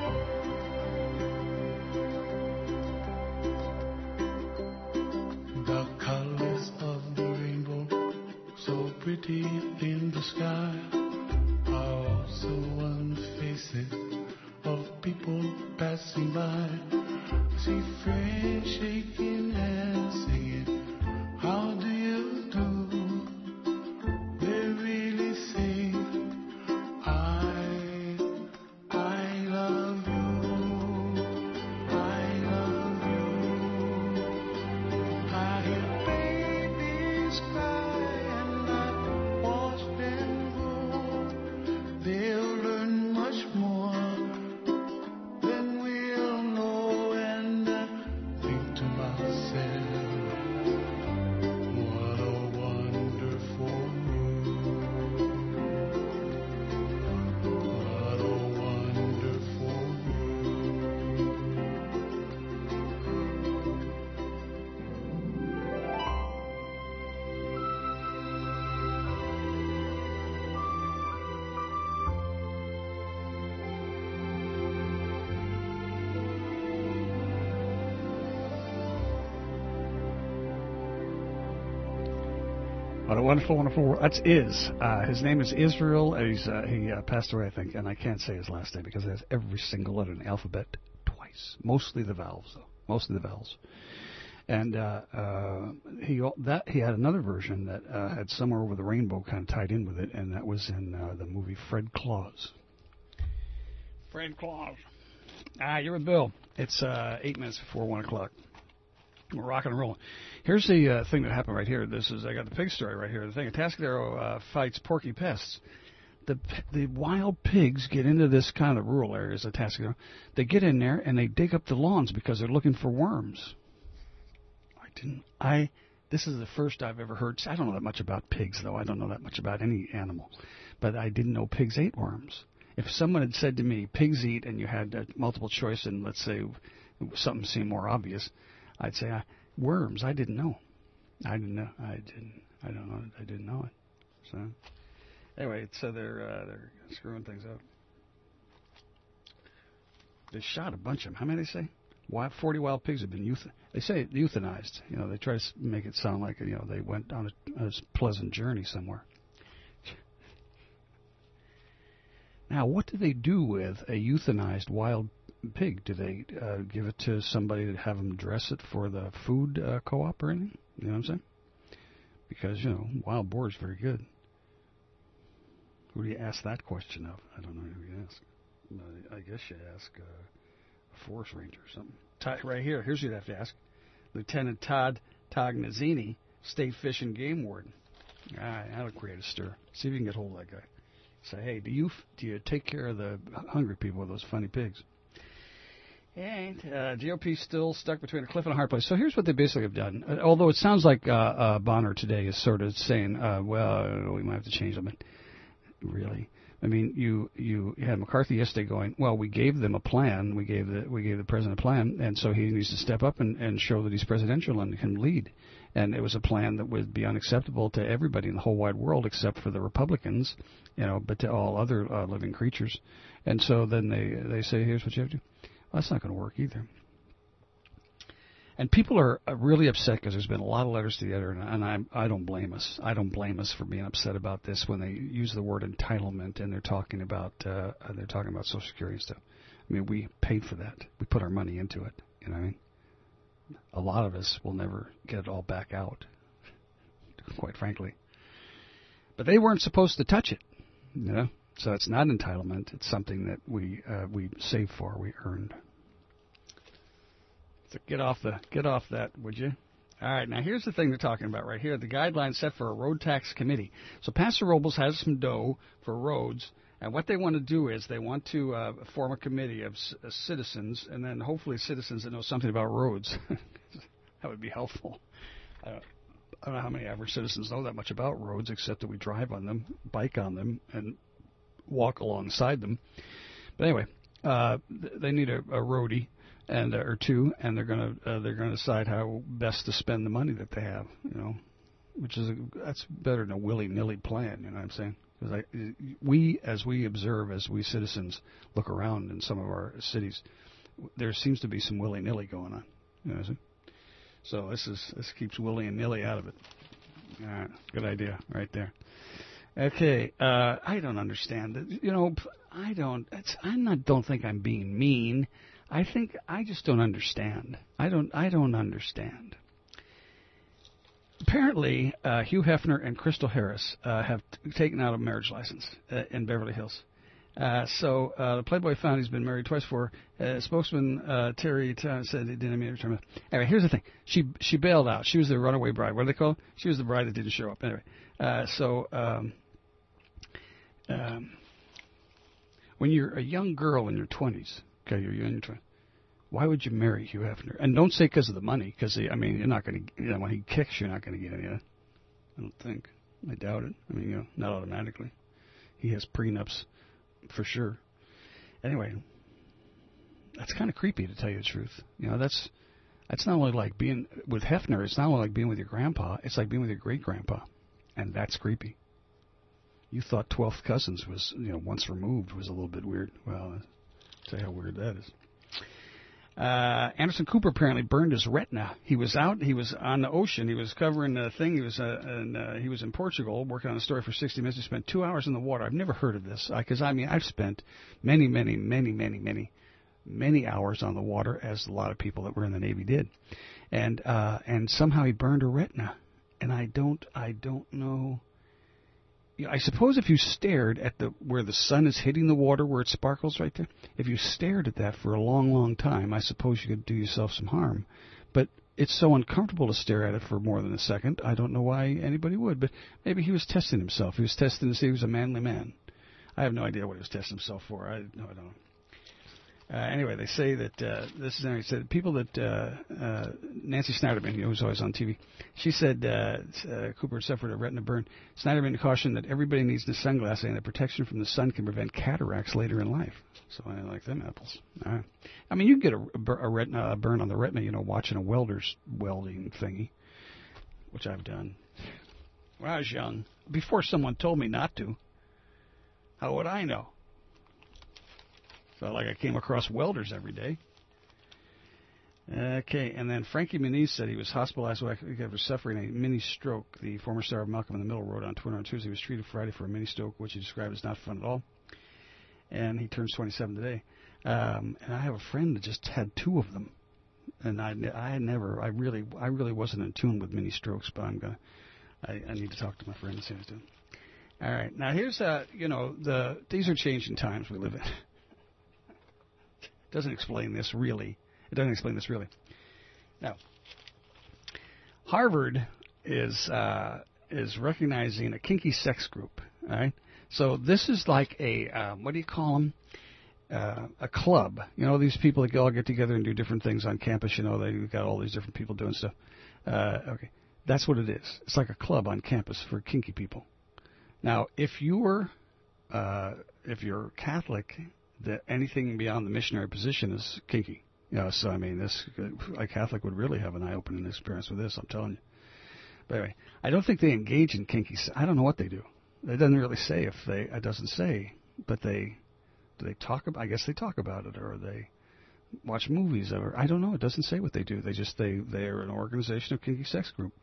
Pretty in the sky are also one faces of people passing by. See friends shaking hands singing, how do you do? They really say, I, I love you, I love you. I hear babies cry. They'll learn much more than we'll know, and I What a wonderful, wonderful world. That's Iz. Uh, his name is Israel. He's, uh, he uh, passed away, I think, and I can't say his last name because it has every single letter in the alphabet twice. Mostly the vowels, though. Mostly the vowels. And uh, uh, he that he had another version that uh, had Somewhere Over the Rainbow kind of tied in with it, and that was in uh, the movie Fred Claus. Fred Claus. Ah, you're with Bill. It's uh, eight minutes before one o'clock. We're rocking and rolling. Here's the uh, thing that happened right here. This is I got the pig story right here. The thing: Atascadero uh, fights porky pests. The the wild pigs get into this kind of rural areas of Atascadero. They get in there and they dig up the lawns because they're looking for worms. I didn't. I. This is the first I've ever heard. I don't know that much about pigs, though. I don't know that much about any animal, but I didn't know pigs ate worms. If someone had said to me, pigs eat, and you had uh, multiple choice, and let's say something seemed more obvious, I'd say uh, worms. I didn't know. I didn't know. I didn't. I don't know. I didn't know it. So anyway, so they're uh, they're screwing things up. They shot a bunch of them. How many they say? Wild, Forty wild pigs have been euth. They say euthanized. You know, they try to make it sound like you know they went on a, a pleasant journey somewhere. Now, what do they do with a euthanized wild pig? Do they uh, give it to somebody to have them dress it for the food uh, co-op or anything? You know what I'm saying? Because, you know, wild boar is very good. Who do you ask that question of? I don't know who you ask. But I guess you ask uh, a forest ranger or something. Todd, right here, here's who you'd have to ask. Lieutenant Todd Tognazzini, State Fish and Game Warden. All right, that'll create a stir. See if you can get hold of that guy. Say, hey, do you do you take care of the hungry people with those funny pigs? And uh, G O P still stuck between a cliff and a hard place. So here's what they basically have done. Uh, although it sounds like uh, uh, Bonner today is sort of saying, uh, well, we might have to change them. Really? I mean, you, you had McCarthy yesterday going, well, we gave them a plan. We gave the we gave the president a plan, and so he needs to step up and, and show that he's presidential and can lead. And it was a plan that would be unacceptable to everybody in the whole wide world except for the Republicans, you know, but to all other uh, living creatures. And so then they they say, here's what you have to do. Well, that's not going to work either. And people are really upset because there's been a lot of letters to the editor, and I I don't blame us. I don't blame us for being upset about this when they use the word entitlement and they're talking about uh, they're talking about Social Security and stuff. I mean, we paid for that. We put our money into it. You know what I mean? A lot of us will never get it all back out, quite frankly. But they weren't supposed to touch it, you know. So it's not entitlement. It's something that we uh, we saved for, we earned. So get off the get off that, would you? All right. Now here's the thing they're talking about right here: the guidelines set for a road tax committee. So Pastor Robles has some dough for roads. And what they want to do is they want to uh, form a committee of c- uh, citizens, and then hopefully citizens that know something about roads. That would be helpful. I don't, I don't know how many average citizens know that much about roads, except that we drive on them, bike on them, and walk alongside them. But anyway, uh, they need a, a roadie and uh, or two, and they're going to uh, they're going to decide how best to spend the money that they have. You know, which is a, that's better than a willy-nilly plan. You know what I'm saying? Because we, as we observe, as we citizens look around in some of our cities, there seems to be some willy-nilly going on. You know, so this is this keeps willy and nilly out of it. All right, good idea, right there. Okay, uh, I don't understand it. You know, I don't. It's, I not don't think I'm being mean. I think I just don't understand. I don't. I don't understand. Apparently, uh, Hugh Hefner and Crystal Harris uh, have t- taken out a marriage license uh, in Beverly Hills. Uh, so uh, the Playboy found he's been married twice before. Uh, spokesman uh, Terry T- said he didn't mean to return. Anyway, here's the thing. She she bailed out. She was the runaway bride. What do they call it? She was the bride that didn't show up. Anyway, uh, so um, um, when you're a young girl in your twenties, okay, you're in your twenties, why would you marry Hugh Hefner? And don't say because of the money, because, I mean, you're not going to, you know, when he kicks, you're not going to get any of that. I don't think. I doubt it. I mean, you know, not automatically. He has prenups for sure. Anyway, that's kind of creepy, to tell you the truth. You know, that's that's not only like being with Hefner, it's not only like being with your grandpa, it's like being with your great-grandpa. And that's creepy. You thought twelfth cousins was, you know, once removed was a little bit weird. Well, I'll tell you how weird that is. Uh, Anderson Cooper apparently burned his retina. He was out. He was on the ocean. He was covering a thing. He was uh, and, uh, he was in Portugal working on a story for sixty minutes. He spent two hours in the water. I've never heard of this because I mean I've spent many, many, many, many, many, many hours on the water, as a lot of people that were in the Navy did, and uh, and somehow he burned a retina. And I don't I don't know. I suppose if you stared at the where the sun is hitting the water, where it sparkles right there, if you stared at that for a long, long time, I suppose you could do yourself some harm. But it's so uncomfortable to stare at it for more than a second. I don't know why anybody would, but maybe he was testing himself. He was testing to see if he was a manly man. I have no idea what he was testing himself for. I no, I don't know. Uh, anyway, they say that uh, this is he said people that uh, uh, Nancy Snyderman, you know, who's always on T V, she said uh, uh, Cooper suffered a retina burn. Snyderman cautioned that everybody needs the sunglasses and that protection from the sun can prevent cataracts later in life. So I like them apples. All right. I mean, you can get a, a retina a burn on the retina, you know, watching a welder's welding thingy, which I've done when I was young. Before someone told me not to, how would I know? Felt like I came across welders every day. Okay, and then Frankie Muniz said he was hospitalized after suffering a mini stroke. The former star of Malcolm in the Middle wrote on Twitter on Tuesday he was treated Friday for a mini stroke, which he described as not fun at all. And he turns twenty-seven today. Um, and I have a friend that just had two of them, and I, I had never, I really, I really wasn't in tune with mini strokes, but I'm gonna, I, I need to talk to my friend and see what he's doing. All right, now here's uh, you know, the these are changing times we live in. Doesn't explain this really. It doesn't explain this really. Now, Harvard is uh, is recognizing a kinky sex group. All right, so this is like a uh, what do you call them? Uh, a club. You know, these people that all get together and do different things on campus. You know, they've got all these different people doing stuff. Uh, okay, that's what it is. It's like a club on campus for kinky people. Now, if you're uh, if you're Catholic, that anything beyond the missionary position is kinky. You know, so I mean, this a Catholic would really have an eye-opening experience with this. I'm telling you. But anyway, I don't think they engage in kinky. I don't know what they do. It doesn't really say if they. It doesn't say, but they do they talk about. I guess they talk about it, or they watch movies, or I don't know. It doesn't say what they do. They just they they are an organization of kinky sex group.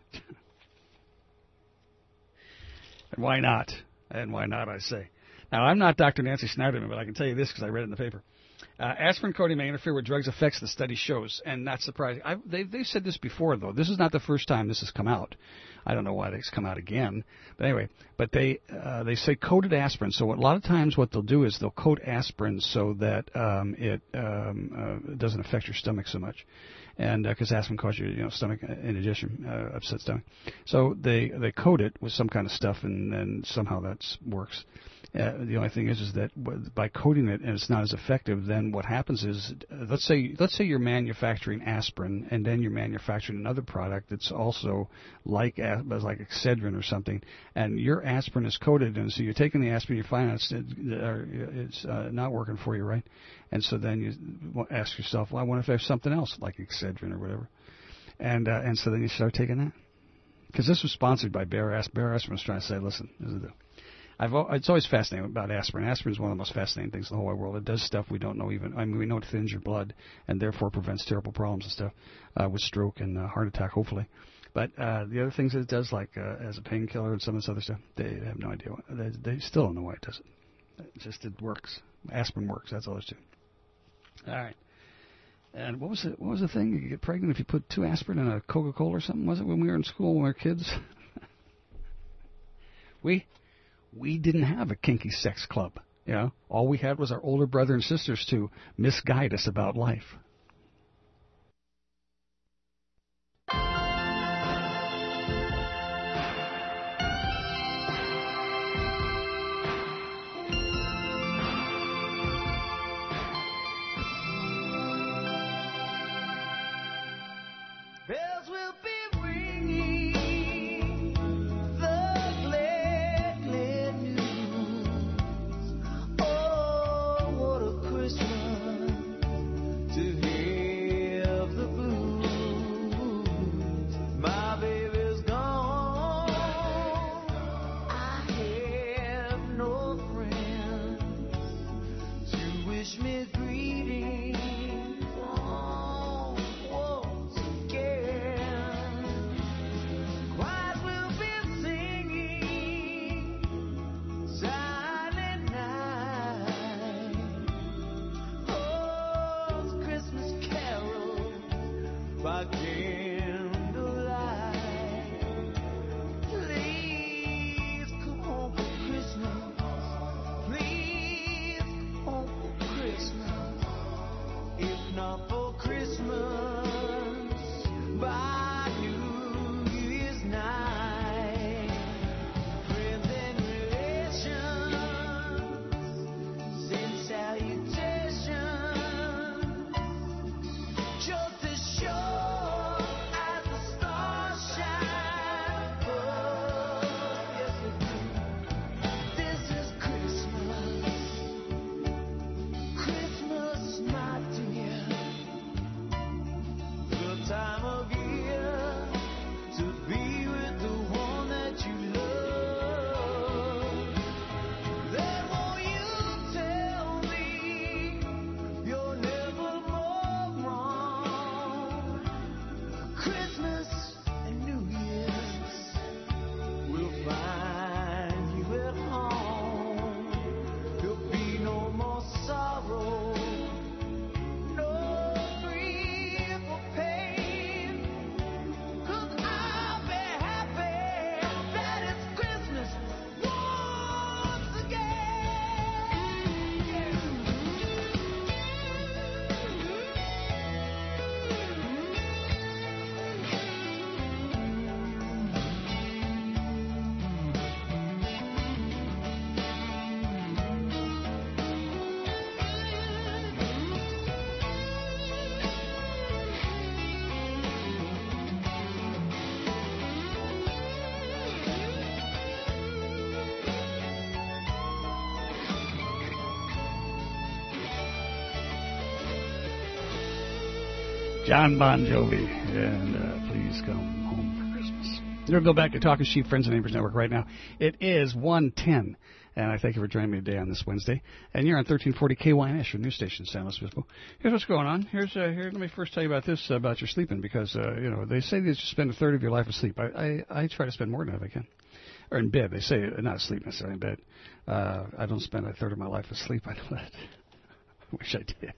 And why not? And why not? I say. Now, I'm not Doctor Nancy Snyderman, but I can tell you this because I read it in the paper. Uh, aspirin coating may interfere with drugs' effects, the study shows, and not surprising. I, they, they've said this before, though. This is not the first time this has come out. I don't know why it's come out again. But anyway, but they uh, they say coated aspirin. So a lot of times what they'll do is they'll coat aspirin so that um, it um, uh, doesn't affect your stomach so much. And because uh, aspirin causes your you know, stomach indigestion, uh, upset stomach. So they, they coat it with some kind of stuff, and then somehow that works. Uh, the only thing is, is that by coating it and it's not as effective, then what happens is, uh, let's say, let's say you're manufacturing aspirin, and then you're manufacturing another product that's also like, like Excedrin or something, and your aspirin is coated, and so you're taking the aspirin, you find out it's, it's uh, not working for you, right? And so then you ask yourself, well, I wonder if there's something else like Excedrin or whatever, and uh, and so then you start taking that. Because this was sponsored by Bayer Aspirin. Bayer Aspirin was trying to say, listen, this is the I've, it's always fascinating about aspirin. Aspirin is one of the most fascinating things in the whole wide world. It does stuff we don't know even. I mean, we know it thins your blood and therefore prevents terrible problems and stuff uh, with stroke and uh, heart attack, hopefully. But uh, the other things it does, like uh, as a painkiller and some of this other stuff, they have no idea. What, they, they still don't know why it does it. It just it works. Aspirin works. That's all there's to it. All right. And what was it? What was the thing? You could get pregnant if you put two aspirin in a Coca-Cola or something? Was it when we were in school when we were kids? we. We didn't have a kinky sex club, you know. All we had was our older brother and sisters to misguide us about life. Bells will be ringing, the glad, glad news. Oh, what a Christmas to hear. by candlelight. Please come home for Christmas. Please come home for Christmas. If not for Christmas, by New Year's night. Friends and relations send salutations, just as sure as the stars shine above. Yes, they do. This is Christmas. Christmas, my dear. The time of year to be with the one that you love. Then won't you tell me you're never more wrong? Christmas and New Year's will find you at home. There'll be no more sorrow, no grief or pain. 'Cause I'll be happy that it's Christmas once John Bon Jovi, and uh, please come home for Christmas. We're going to go back to Talking Sheep, Friends and Neighbors Network right now. It is one ten, and I thank you for joining me today on this Wednesday. And you're on thirteen forty K Y N S, your news station, San Luis Obispo. Here's what's going on. Here's uh, here. Let me first tell you about this, uh, about your sleeping, because, uh, you know, they say that you spend a third of your life asleep. I, I, I try to spend more than that if I can. Or in bed. They say, uh, not asleep necessarily, in bed. Uh, I don't spend a third of my life asleep. I know that. I wish I did.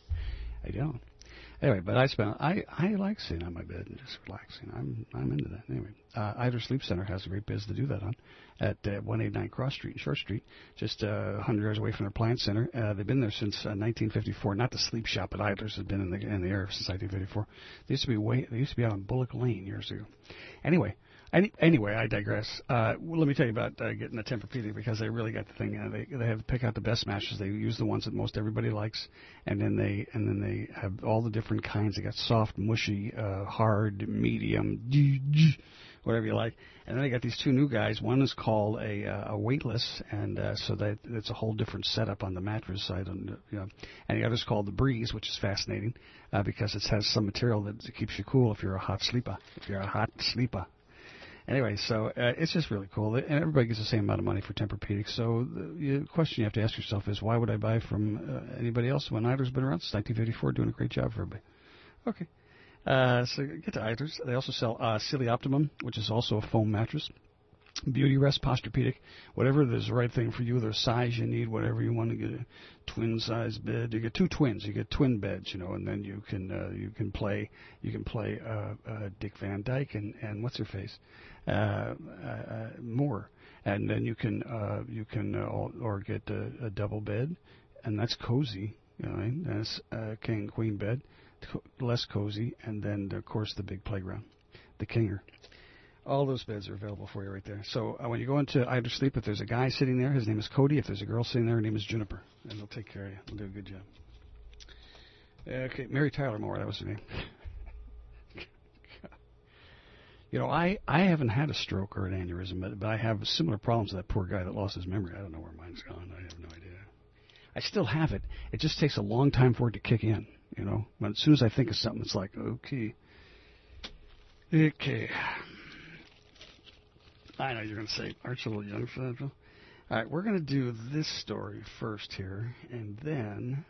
I don't. Anyway, but I spend I, I like sitting on my bed and just relaxing. I'm I'm into that. Anyway, uh, Eider Sleep Center has a great biz to do that on at uh, one eighty-nine Cross Street, Short Street, just uh, one hundred yards away from their appliance center. Uh, they've been there since uh, nineteen fifty-four. Not the sleep shop, but Eider's has been in the in the area since nineteen fifty-four. They used to be way they used to be out on Bullock Lane years ago. Anyway. Any, anyway, I digress. Uh, well, let me tell you about uh, getting a Tempur-Pedic, because they really got the thing. Uh, they they have to pick out the best mattresses. They use the ones that most everybody likes, and then they and then they have all the different kinds. They got soft, mushy, uh, hard, medium, whatever you like. And then they got these two new guys. One is called a uh, a weightless, and uh, so that it's a whole different setup on the mattress side. And, you know, and the other is called the Breeze, which is fascinating uh, because it has some material that keeps you cool if you're a hot sleeper. If you're a hot sleeper. Anyway, so uh, it's just really cool. And everybody gets the same amount of money for Tempur-Pedic. So the question you have to ask yourself is, why would I buy from uh, anybody else when Eider's been around since nineteen fifty-four, doing a great job for everybody? Okay. Uh, so get to Eider's. They also sell uh, Sealy Optimum, which is also a foam mattress. Beauty Rest, Posturepedic, whatever is the right thing for you, the size you need, whatever you want to get, a twin-size bed. You get two twins, you get twin beds, you know, and then you can uh, you can play you can play uh, uh, Dick Van Dyke and, and what's her face, uh, uh, Moore, and then you can uh, you can uh, or get a, a double bed, and that's cozy, you know, right? That's a king queen bed, less cozy, and then of course the big playground, the Kinger. All those beds are available for you right there. So uh, when you go into Eider Sleep, if there's a guy sitting there, his name is Cody. If there's a girl sitting there, her name is Juniper. And they'll take care of you. They'll do a good job. Okay, Mary Tyler Moore, that was her name. You know, I, I haven't had a stroke or an aneurysm, but, but I have similar problems to that poor guy that lost his memory. I don't know where mine's gone. I have no idea. I still have it. It just takes a long time for it to kick in, you know. But as soon as I think of something, it's like, okay. Okay. I know you're going to say, aren't you a little young for that, Bill? All right, we're going to do this story first here, and then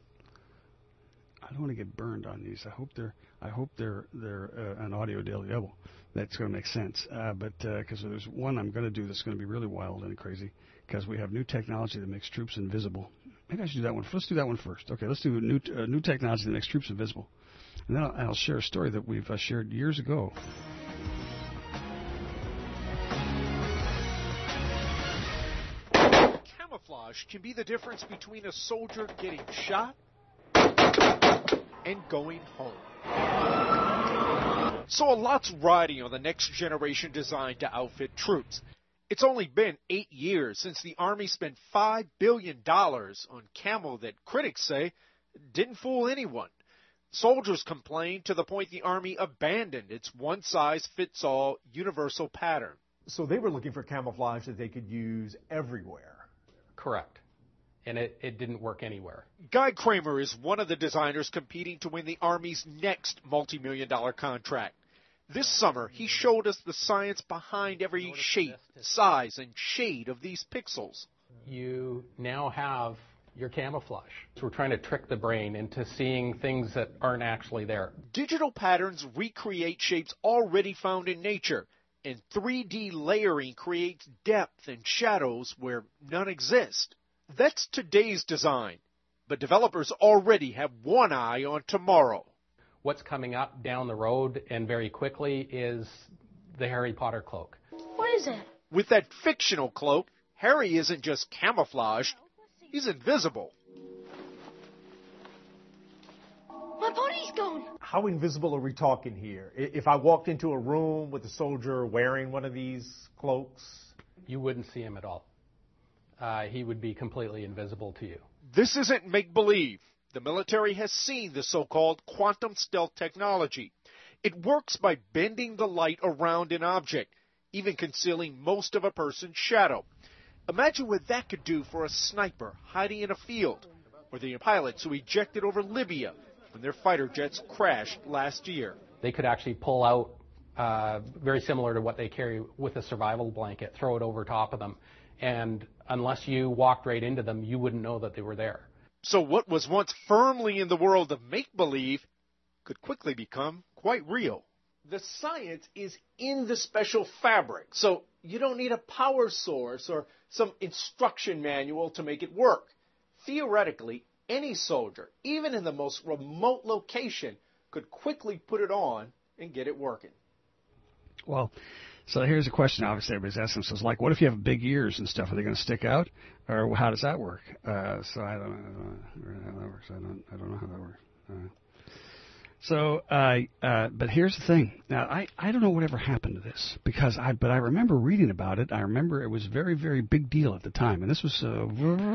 I don't want to get burned on these. I hope they're I hope they're they're uh, an audio daily double. That's going to make sense. Uh, but because uh, there's one I'm going to do that's going to be really wild and crazy, because we have new technology that makes troops invisible. Maybe I should do that one. Let's do that one first. Okay, let's do new uh, new technology that makes troops invisible. And then I'll, I'll share a story that we've uh, shared years ago. Camouflage can be the difference between a soldier getting shot and going home. So a lot's riding on the next generation designed to outfit troops. It's only been eight years since the Army spent five billion dollars on camo that critics say didn't fool anyone. Soldiers complained to the point the Army abandoned its one-size-fits-all universal pattern. So they were looking for camouflage that they could use everywhere. Correct. And it, it didn't work anywhere. Guy Kramer is one of the designers competing to win the Army's next multi-million dollar contract. This summer, he showed us the science behind every shape, size, and shade of these pixels. You now have your camouflage. So we're trying to trick the brain into seeing things that aren't actually there. Digital patterns recreate shapes already found in nature, and three D layering creates depth and shadows where none exist. That's today's design, but developers already have one eye on tomorrow. What's coming up down the road and very quickly is the Harry Potter cloak. What is it? With that fictional cloak, Harry isn't just camouflaged, he's invisible. My body's gone. How invisible are we talking here? If I walked into a room with a soldier wearing one of these cloaks? You wouldn't see him at all. Uh, he would be completely invisible to you. This isn't make-believe. The military has seen the so-called quantum stealth technology. It works by bending the light around an object, even concealing most of a person's shadow. Imagine what that could do for a sniper hiding in a field, or the pilots who ejected over Libya when their fighter jets crashed last year. They could actually pull out, uh, very similar to what they carry with a survival blanket, throw it over top of them, and unless you walked right into them, you wouldn't know that they were there. So what was once firmly in the world of make-believe could quickly become quite real. The science is in the special fabric, so you don't need a power source or some instruction manual to make it work. Theoretically, any soldier, even in the most remote location, could quickly put it on and get it working. Well, so here's a question obviously everybody's asking themselves, like, what if you have big ears and stuff? Are they going to stick out? Or how does that work? Uh, so I don't, I don't know how that works. I don't, I don't know how that works. Uh, so, uh, uh, but here's the thing. Now, I, I don't know whatever happened to this, because I, but I remember reading about it. I remember it was a very, very big deal at the time. And this was uh,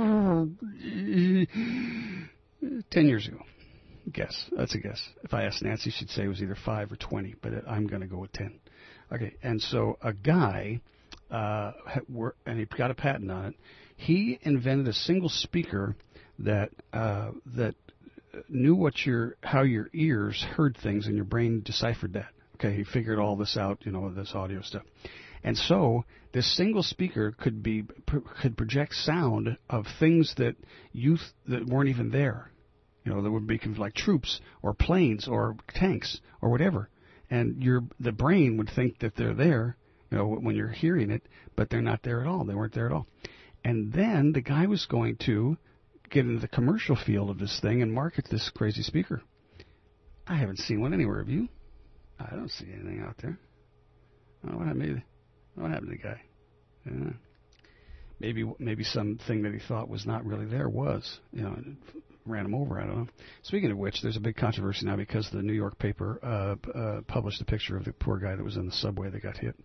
ten years ago. Guess. That's a guess. If I asked Nancy, she'd say it was either five or twenty, but it, I'm going to go with ten. Okay, and so a guy, uh, and he got a patent on it. He invented a single speaker that uh, that knew what your how your ears heard things, and your brain deciphered that. Okay, he figured all this out, you know, this audio stuff. And so this single speaker could be could project sound of things that you th- that weren't even there. You know, that would be like troops or planes or tanks or whatever. And your the brain would think that they're there, you know, when you're hearing it, but they're not there at all. They weren't there at all. And then the guy was going to get into the commercial field of this thing and market this crazy speaker. I haven't seen one anywhere. Have you? I don't see anything out there. Oh, what happened? What happened to the guy? Yeah. Maybe maybe something that he thought was not really there was, you know, ran him over. I don't know. Speaking of which, there's a big controversy now because the New York paper uh, uh, published a picture of the poor guy that was in the subway that got hit.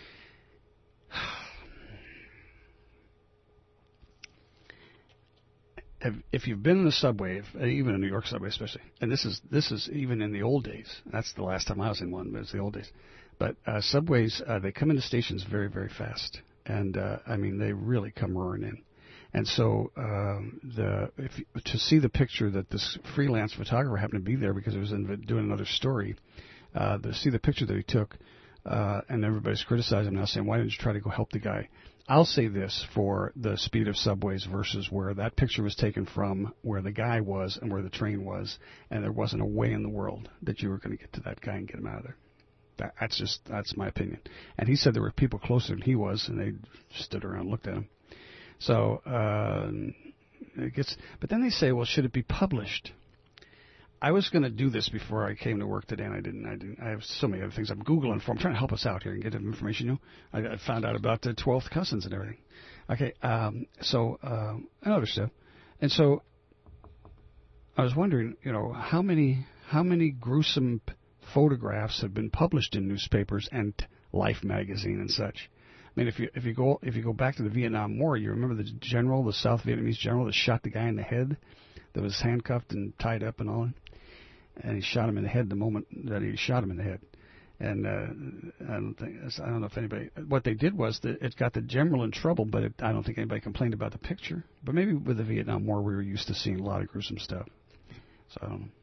If you've been in the subway, if, even a New York subway especially, and this is this is even in the old days. That's the last time I was in one, but it's the old days. But uh, subways, uh, they come into stations very, very fast, and uh, I mean they really come roaring in. And so um, the if to see the picture that this freelance photographer happened to be there because he was in, doing another story, uh, to see the picture that he took, uh, and everybody's criticizing him now, saying, "Why didn't you try to go help the guy?" I'll say this for the speed of subways versus where that picture was taken from, where the guy was and where the train was, and there wasn't a way in the world that you were going to get to that guy and get him out of there. That, that's just that's my opinion. And he said there were people closer than he was, and they stood around and looked at him. So uh, it gets, but then they say, well, should it be published? I was going to do this before I came to work today, and I didn't. I didn't. I have so many other things I'm Googling for. I'm trying to help us out here and get information. You know, I, I found out about the twelfth cousins and everything. Okay, um, so uh, and other stuff, and so I was wondering, you know, how many how many gruesome p- photographs have been published in newspapers and Life magazine and such. I mean, if you if you go if you go back to the Vietnam War, you remember the general, the South Vietnamese general that shot the guy in the head, that was handcuffed and tied up and all. And he shot him in the head the moment that he shot him in the head. And uh, I don't think I don't know if anybody. What they did was that it got the general in trouble, but it, I don't think anybody complained about the picture. But maybe with the Vietnam War, we were used to seeing a lot of gruesome stuff. So I don't know.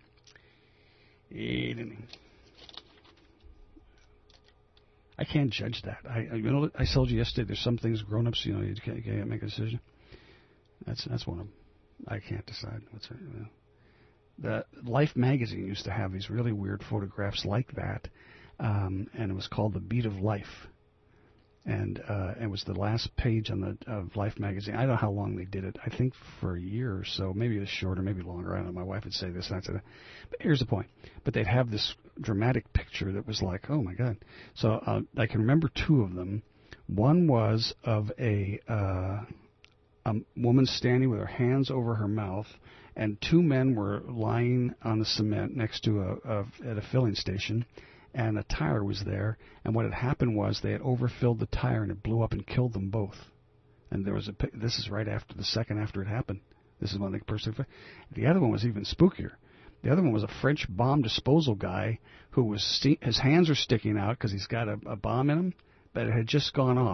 I can't judge that. I you know I told you yesterday. There's some things grown-ups, you know, you can't, you can't make a decision. That's that's one of them. I can't decide what's it. You know. The Life magazine used to have these really weird photographs like that, um, and it was called The Beat of Life, and uh, it was the last page on the of Life magazine. I don't know how long they did it. I think for a year or so. Maybe it was shorter, maybe longer. I don't know. My wife would say this and I'd say that. But here's the point. But they'd have this dramatic picture that was like, oh my God. So uh, I can remember two of them. One was of a uh, a woman standing with her hands over her mouth, and two men were lying on the cement next to a, a at a filling station, and a tire was there. And what had happened was they had overfilled the tire, and it blew up and killed them both. And there was a this is right after the second after it happened. This is when the person. The other one was even spookier. The other one was a French bomb disposal guy who was st- his hands are sticking out because he's got a, a bomb in him, but it had just gone off.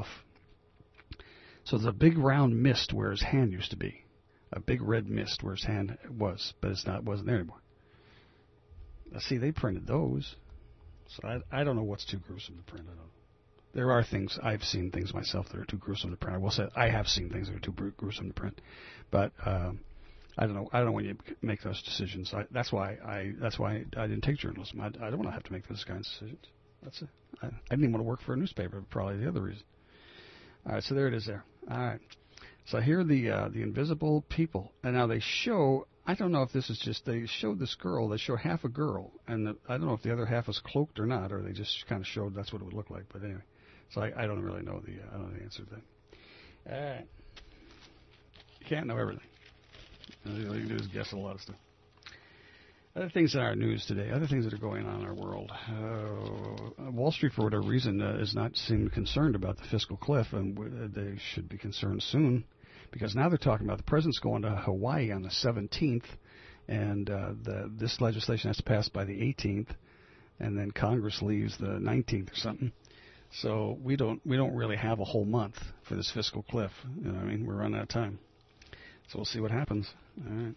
So there's a big round mist where his hand used to be. A big red mist where his hand was, but it's not wasn't there anymore. Now, see, they printed those, so I, I don't know what's too gruesome to print. I don't know. There are things I've seen things myself that are too gruesome to print. I will say I have seen things that are too gruesome to print, but um, I don't know. I don't know when you make those decisions. I, that's why I that's why I didn't take journalism. I, I don't want to have to make those kinds of decisions. That's it. I, I didn't even want to work for a newspaper. Probably the other reason. All right, so there it is. There. All right. So here are the uh, the invisible people, and now they show. I don't know if this is just they showed this girl. They show half a girl, and the, I don't know if the other half is cloaked or not, or they just kind of showed that's what it would look like. But anyway, so I, I don't really know the uh, I don't know the answer to that. All right, you can't know everything. All you can do is guess a lot of stuff. Other things in our news today, other things that are going on in our world. Uh, Wall Street, for whatever reason, uh, is not seem concerned about the fiscal cliff, and uh, they should be concerned soon. Because now they're talking about the president's going to Hawaii on the seventeenth, and uh, the, this legislation has to pass by the eighteenth, and then Congress leaves the nineteenth or something. So we don't we don't really have a whole month for this fiscal cliff. You know what I mean? We're running out of time. So we'll see what happens. All right.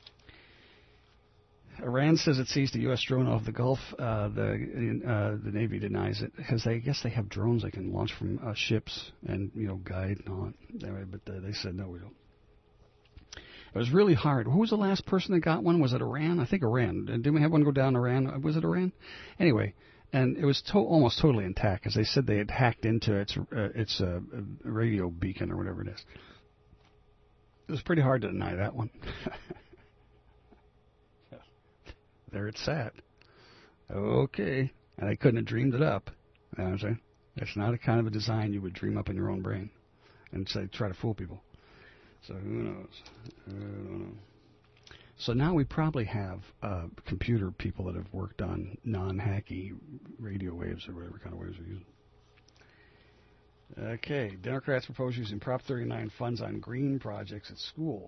Iran says it seized a U S drone off the Gulf. Uh, the uh, the Navy denies it because they I guess they have drones they can launch from uh, ships and you know guide and all that. Anyway, but uh, they said no, we don't. It was really hard. Who was the last person that got one? Was it Iran? I think Iran. Didn't we have one go down Iran? Was it Iran? Anyway, and it was to- almost totally intact because they said they had hacked into its uh, its uh, radio beacon or whatever it is. It was pretty hard to deny that one. There it sat. Okay. And I couldn't have dreamed it up. You know what I'm saying? That's not a kind of a design you would dream up in your own brain and say, try to fool people. So who knows? I don't know. So now we probably have uh, computer people that have worked on non-hacky radio waves or whatever kind of waves we're using. Okay. Democrats propose using Prop thirty-nine funds on green projects at school.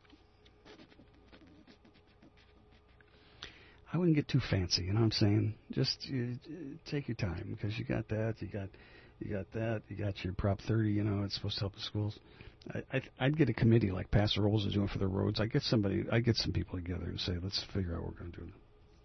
I wouldn't get too fancy, you know what I'm saying? Just uh, take your time because you got that, you got, you got that, you got your Prop thirty. You know, it's supposed to help the schools. I, I, I'd get a committee like Pastor Rolls is doing for the roads. I get somebody, I get some people together and say, let's figure out what we're going to do.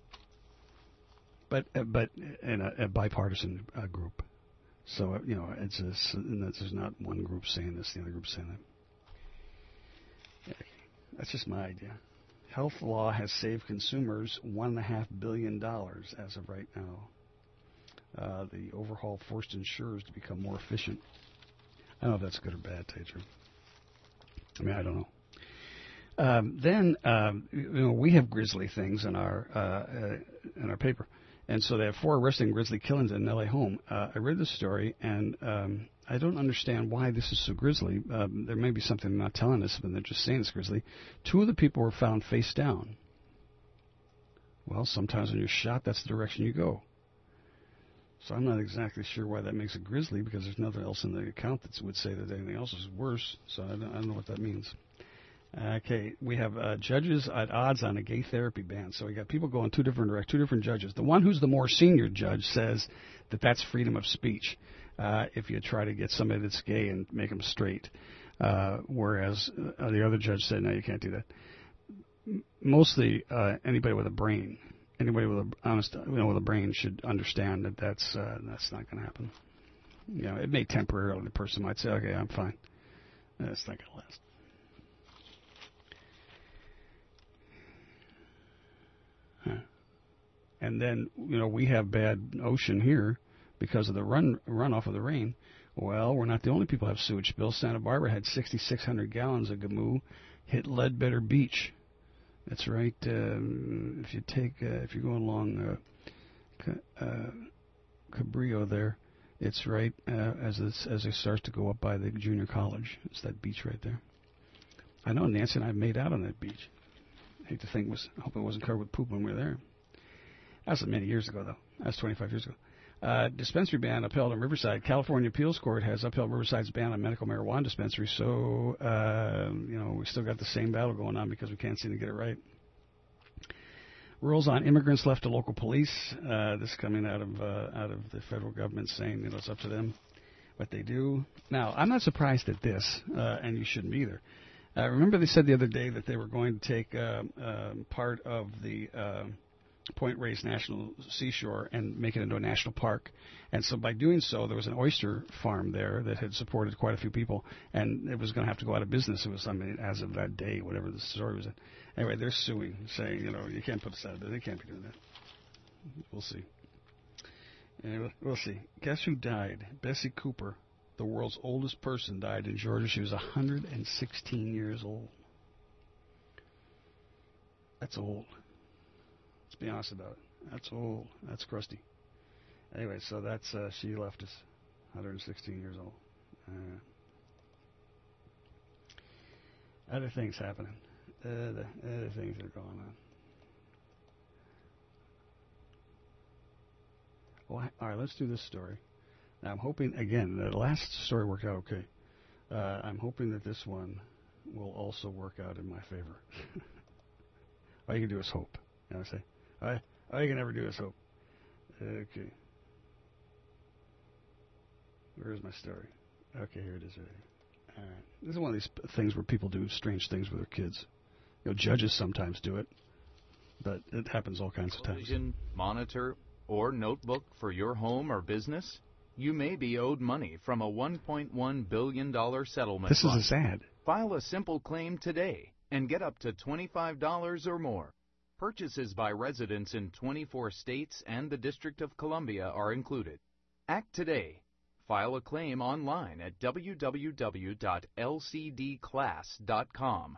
But uh, but in a, a bipartisan uh, group, so uh, you know, it's a, there's not one group saying this, the other group saying that. That's just my idea. Health law has saved consumers one and a half billion dollars as of right now. Uh, the overhaul forced insurers to become more efficient. I don't know if that's good or bad, Teacher. I mean, I don't know. Um, then um, you know we have grisly things in our uh, uh, in our paper, and so they have four arresting and grisly killings in an L A home. Uh, I read this story, and um, I don't understand why this is so grisly. Um, there may be something they're not telling us, but they're just saying it's grisly. Two of the people were found face down. Well, sometimes when you're shot, that's the direction you go. So I'm not exactly sure why that makes it grisly, because there's nothing else in the account that would say that anything else is worse. So I don't, I don't know what that means. Okay, we have uh, judges at odds on a gay therapy ban. So we got people going two different directions, two different judges. The one who's the more senior judge says that that's freedom of speech uh, if you try to get somebody that's gay and make them straight, uh, whereas uh, the other judge said, no, you can't do that. Mostly uh, anybody with a brain, anybody with a honest, you know, with a brain should understand that that's uh, that's not going to happen. You know, it may temporarily. The person might say, okay, I'm fine. That's not going to last. And then, you know, we have bad ocean here because of the run runoff of the rain. Well, we're not the only people who have sewage spills. Santa Barbara had sixty-six hundred gallons of Gamoo hit Ledbetter Beach. That's right. Um, if you take, uh, if you're going along uh, uh, Cabrillo there, it's right uh, as it's, as it starts to go up by the junior college. It's that beach right there. I know Nancy and I made out on that beach. I hate to think was, I hope it wasn't covered with poop when we were there. That was many years ago, though. That was twenty-five years ago. Uh, dispensary ban upheld in Riverside. California Appeals Court has upheld Riverside's ban on medical marijuana dispensaries. So, uh, you know, we still got the same battle going on because we can't seem to get it right. Rules on immigrants left to local police. Uh, this coming out of uh, out of the federal government saying, you know, it's up to them what they do. Now, I'm not surprised at this, uh, and you shouldn't either. Uh, remember they said the other day that they were going to take uh, uh, part of the Uh, Point Reyes National Seashore and make it into a national park. And so by doing so, there was an oyster farm there that had supported quite a few people, and it was going to have to go out of business. It was, I mean, as of that day, whatever the story was. Anyway, they're suing, saying, you know, you can't put this out there. They can't be doing that. We'll see. Anyway, we'll see. Guess who died? Bessie Cooper, the world's oldest person, died in Georgia. She was one hundred sixteen years old. That's old. Be honest about it. That's old. That's crusty. Anyway, so that's uh, she left us, one hundred sixteen years old. Uh, other things happening. Other, other things are going on. Well, all right, let's do this story. Now, I'm hoping, again, the last story worked out okay. Uh, I'm hoping that this one will also work out in my favor. All you can do is hope. You know what I say? I, all you can ever do is hope. Okay. Where's my story? Okay, here it is. Right here. All right. This is one of these things where people do strange things with their kids. You know, judges sometimes do it, but it happens all kinds of times. Television, monitor, or notebook for your home or business? You may be owed money from a one point one billion dollars settlement. This fund. is a sad. File a simple claim today and get up to twenty-five dollars or more. Purchases by residents in twenty-four states and the District of Columbia are included. Act today. File a claim online at w w w dot l c d class dot com.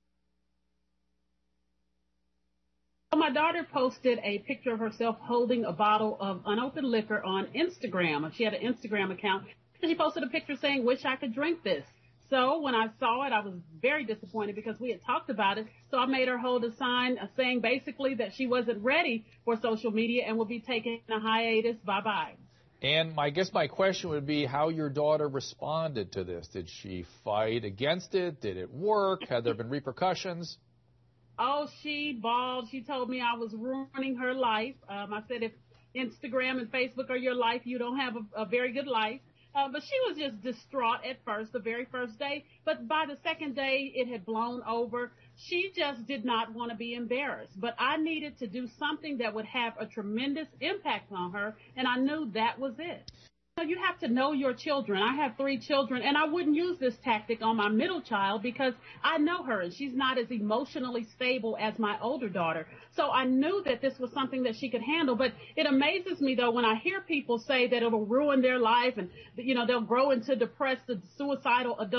My daughter posted a picture of herself holding a bottle of unopened liquor on Instagram. She had an Instagram account, and she posted a picture saying, "Wish I could drink this." So when I saw it, I was very disappointed because we had talked about it. So I made her hold a sign saying basically that she wasn't ready for social media and would be taking a hiatus. Bye-bye. And my, I guess my question would be how your daughter responded to this. Did she fight against it? Did it work? Had there been repercussions? Oh, she bawled. She told me I was ruining her life. Um, I said if Instagram and Facebook are your life, you don't have a, a very good life. Uh, but she was just distraught at first, the very first day. But by the second day, it had blown over. She just did not want to be embarrassed. But I needed to do something that would have a tremendous impact on her, and I knew that was it. You have to know your children. I have three children, and I wouldn't use this tactic on my middle child because I know her, and she's not as emotionally stable as my older daughter. So I knew that this was something that she could handle. But it amazes me, though, when I hear people say that it will ruin their life and, you know, they'll grow into depressed, suicidal adults.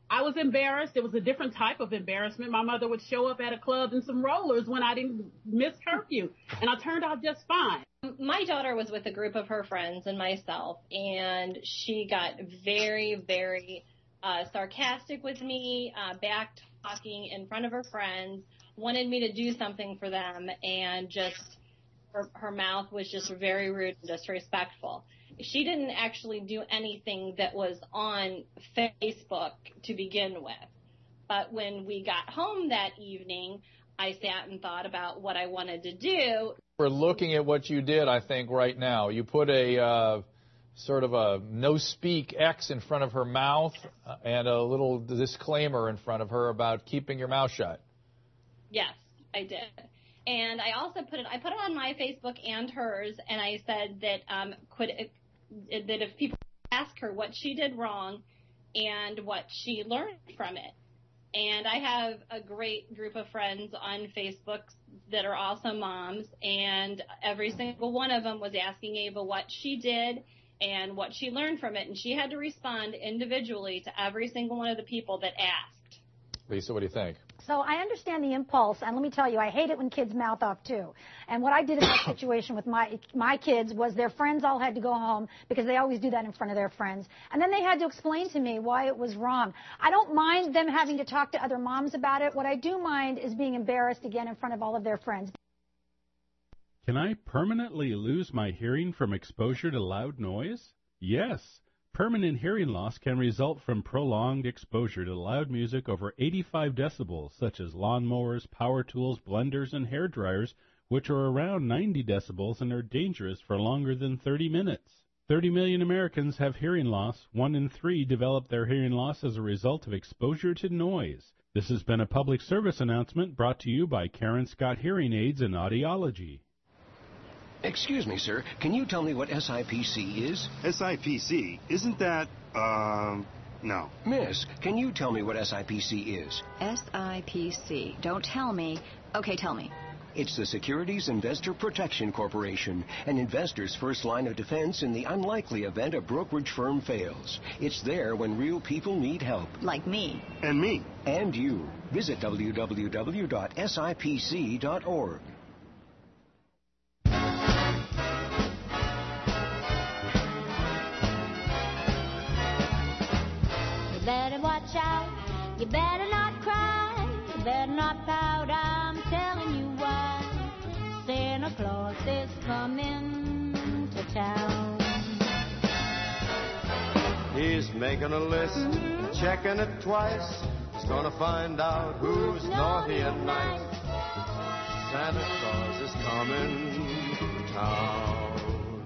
I was embarrassed. It was a different type of embarrassment. My mother would show up at a club in some rollers when I didn't miss curfew, and I turned out just fine. My daughter was with a group of her friends and myself, and she got very, very uh, sarcastic with me, uh, back talking in front of her friends, wanted me to do something for them, and just her, her mouth was just very rude and disrespectful. She didn't actually do anything that was on Facebook to begin with. But when we got home that evening, I sat and thought about what I wanted to do. We're looking at what you did, I think, right now. You put a uh, sort of a no-speak X in front of her mouth and a little disclaimer in front of her about keeping your mouth shut. Yes, I did. And I also put it, I put it on my Facebook and hers, and I said that um, could that if people ask her what she did wrong and what she learned from it. And I have a great group of friends on Facebook that are also moms, and every single one of them was asking Ava what she did and what she learned from it, and she had to respond individually to every single one of the people that asked. Lisa, what do you think? So I understand the impulse, and let me tell you, I hate it when kids mouth off too. And what I did in that situation with my my kids was their friends all had to go home because they always do that in front of their friends. And then they had to explain to me why it was wrong. I don't mind them having to talk to other moms about it. What I do mind is being embarrassed again in front of all of their friends. Can I permanently lose my hearing from exposure to loud noise? Yes. Permanent hearing loss can result from prolonged exposure to loud music over eighty-five decibels, such as lawnmowers, power tools, blenders, and hair dryers, which are around ninety decibels and are dangerous for longer than thirty minutes. thirty million Americans have hearing loss. One in three develop their hearing loss as a result of exposure to noise. This has been a public service announcement brought to you by Karen Scott Hearing Aids and Audiology. Excuse me, sir. Can you tell me what S I P C is? S I P C? Isn't that, um, no. Miss, can you tell me what S I P C is? S I P C. Don't tell me. Okay, tell me. It's the Securities Investor Protection Corporation, an investor's first line of defense in the unlikely event a brokerage firm fails. It's there when real people need help. Like me. And me. And you. Visit w w w dot s i p c dot org. You better watch out, you better not cry, you better not pout, I'm telling you why. Santa Claus is coming to town. He's making a list, mm-hmm. checking it twice. He's gonna find out who's, who's naughty and nice. Santa Claus is coming to town.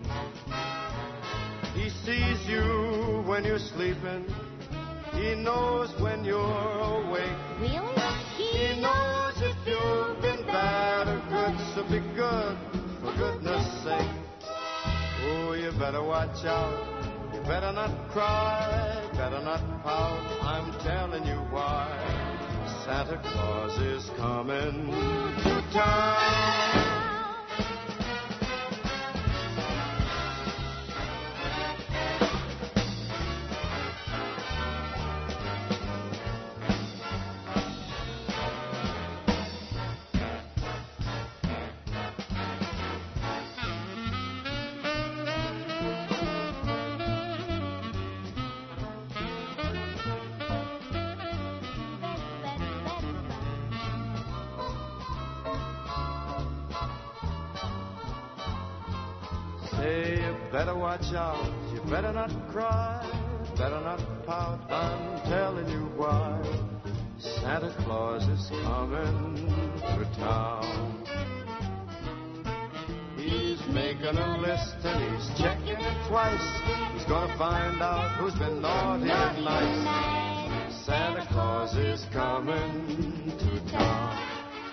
He sees you when you're sleeping. He knows when you're awake. Really? He, he knows if you've been bad or good, so be good, for goodness sake. Oh, you better watch out. You better not cry, better not pout. I'm telling you why. Santa Claus is coming to town. Better watch out, you better not cry, better not pout, I'm telling you why. Santa Claus is coming to town. He's making a list and he's checking it twice. He's gonna find out who's been naughty and nice. Santa Claus is coming to town.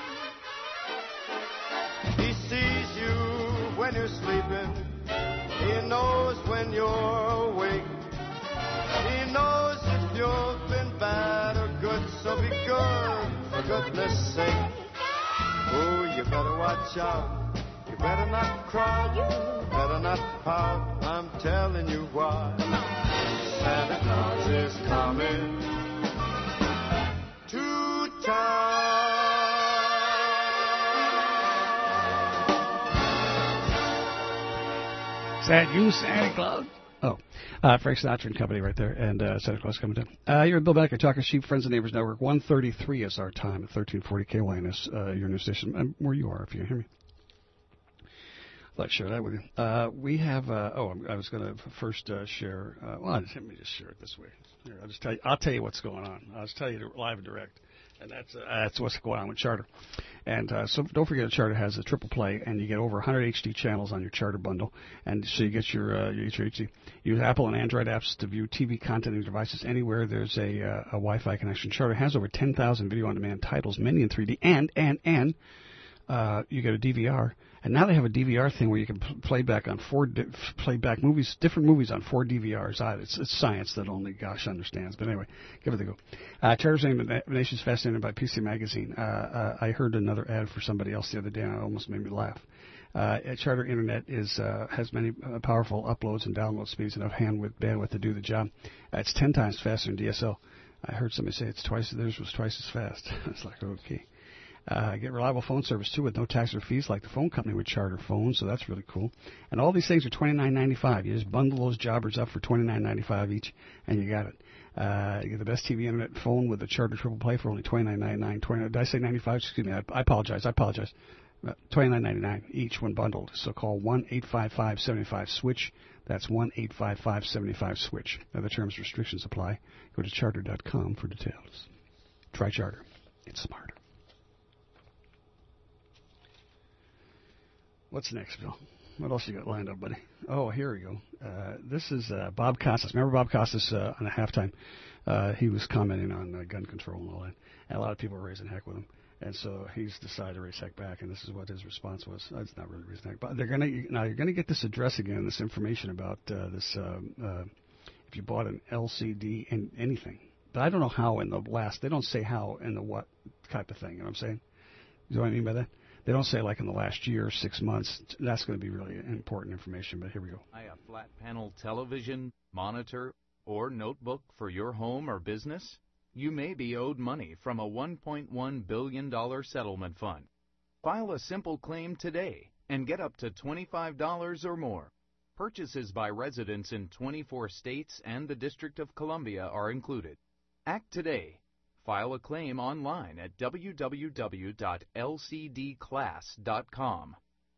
He sees you when you're sleeping. He knows when you're awake. He knows if you've been bad or good, so be good, for goodness sake. Oh, you better watch out. You better not cry. You better not pout. I'm telling you why. Santa Claus is coming come. Is that you, Santa Claus? Oh, uh, Frank Sinatra and Company right there, and uh, Santa Claus coming down. Uh, you're Bill Becker, Talking Sheep, Friends and Neighbors Network. one thirty-three is our time at thirteen forty K Y N S, uh, your news station, um, where you are, if you hear me. Let's share that with you. Uh, we have, uh, oh, I was going to first uh, share, uh, well, let me just share it this way. Here, I'll just tell you, I'll tell you what's going on. I'll just tell you live and direct. And that's uh, that's what's going on with Charter. And uh, so don't forget, Charter has a triple play, and you get over one hundred H D channels on your Charter bundle. And so you get your, uh, you get your H D. Use Apple and Android apps to view T V content on your devices anywhere there's a, uh, a Wi-Fi connection. Charter has over ten thousand video-on-demand titles, many in three D, and, and, and uh, you get a D V R. And now they have a D V R thing where you can play back on four di- play back movies, different movies on four D V Rs. Uh, it's, it's science that only gosh understands. But anyway, give it a go. Uh, Charter's named the nation's fascinated by P C Magazine. Uh, uh, I heard another ad for somebody else the other day, and it almost made me laugh. Uh, Charter Internet is uh, has many uh, powerful uploads and download speeds, enough bandwidth bandwidth to do the job. Uh, it's ten times faster than D S L. I heard somebody say it's twice. Theirs was twice as fast. It's like okay. Uh, get reliable phone service, too, with no tax or fees like the phone company with Charter phones, so that's really cool. And all these things are twenty-nine ninety-five. You just bundle those jobbers up for twenty-nine ninety-five each, and you got it. Uh, you get the best T V internet phone with the Charter Triple Play for only twenty-nine ninety-nine. twenty, did I say ninety-five? Excuse me, I, I apologize. I apologize. Uh, twenty-nine ninety-nine each when bundled. So call one eight five five seven five switch. That's one eight five five seven five switch. Other terms and restrictions apply. Go to charter dot com for details. Try Charter. It's smarter. What's next, Bill? What else you got lined up, buddy? Oh, here we go. Uh, this is uh, Bob Costas. Remember Bob Costas uh, on a halftime? Uh, he was commenting on uh, gun control and all that. And a lot of people were raising heck with him. And so he's decided to raise heck back, and this is what his response was. That's not really raising heck. But they're gonna now you're gonna get this address again, this information about uh, this um, uh, if you bought an L C D in anything. But I don't know how in the last. They don't say how in the what type of thing. You know what I'm saying? You know what I mean by that? They don't say like in the last year or six months. That's going to be really important information, but here we go. Buy a flat panel television, monitor, or notebook for your home or business? You may be owed money from a one point one billion dollars settlement fund. File a simple claim today and get up to twenty-five dollars or more. Purchases by residents in twenty-four states and the District of Columbia are included. Act today. File a claim online at w w w dot l c d class dot com.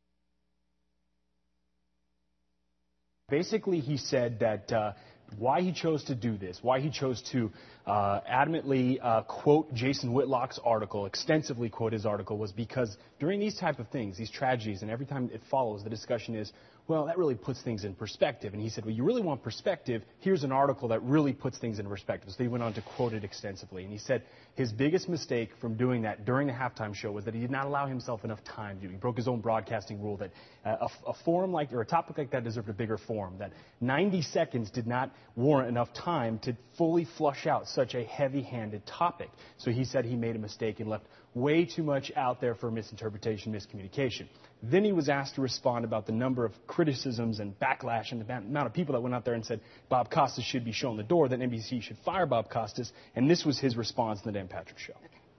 Basically, he said that uh, why he chose to do this, why he chose to uh, adamantly uh, quote Jason Whitlock's article, extensively quote his article, was because during these type of things, these tragedies, and every time it follows, the discussion is, well, that really puts things in perspective. And he said, well, you really want perspective, here's an article that really puts things in perspective. So he went on to quote it extensively. And he said his biggest mistake from doing that during the halftime show was that he did not allow himself enough time to do. He broke his own broadcasting rule that uh, a, a forum like, or a topic like that deserved a bigger forum, that ninety seconds did not warrant enough time to fully flush out such a heavy-handed topic. So he said he made a mistake and left way too much out there for misinterpretation, miscommunication. Then he was asked to respond about the number of criticisms and backlash and the amount of people that went out there and said Bob Costas should be shown the door, that N B C should fire Bob Costas, and this was his response in the Dan Patrick Show.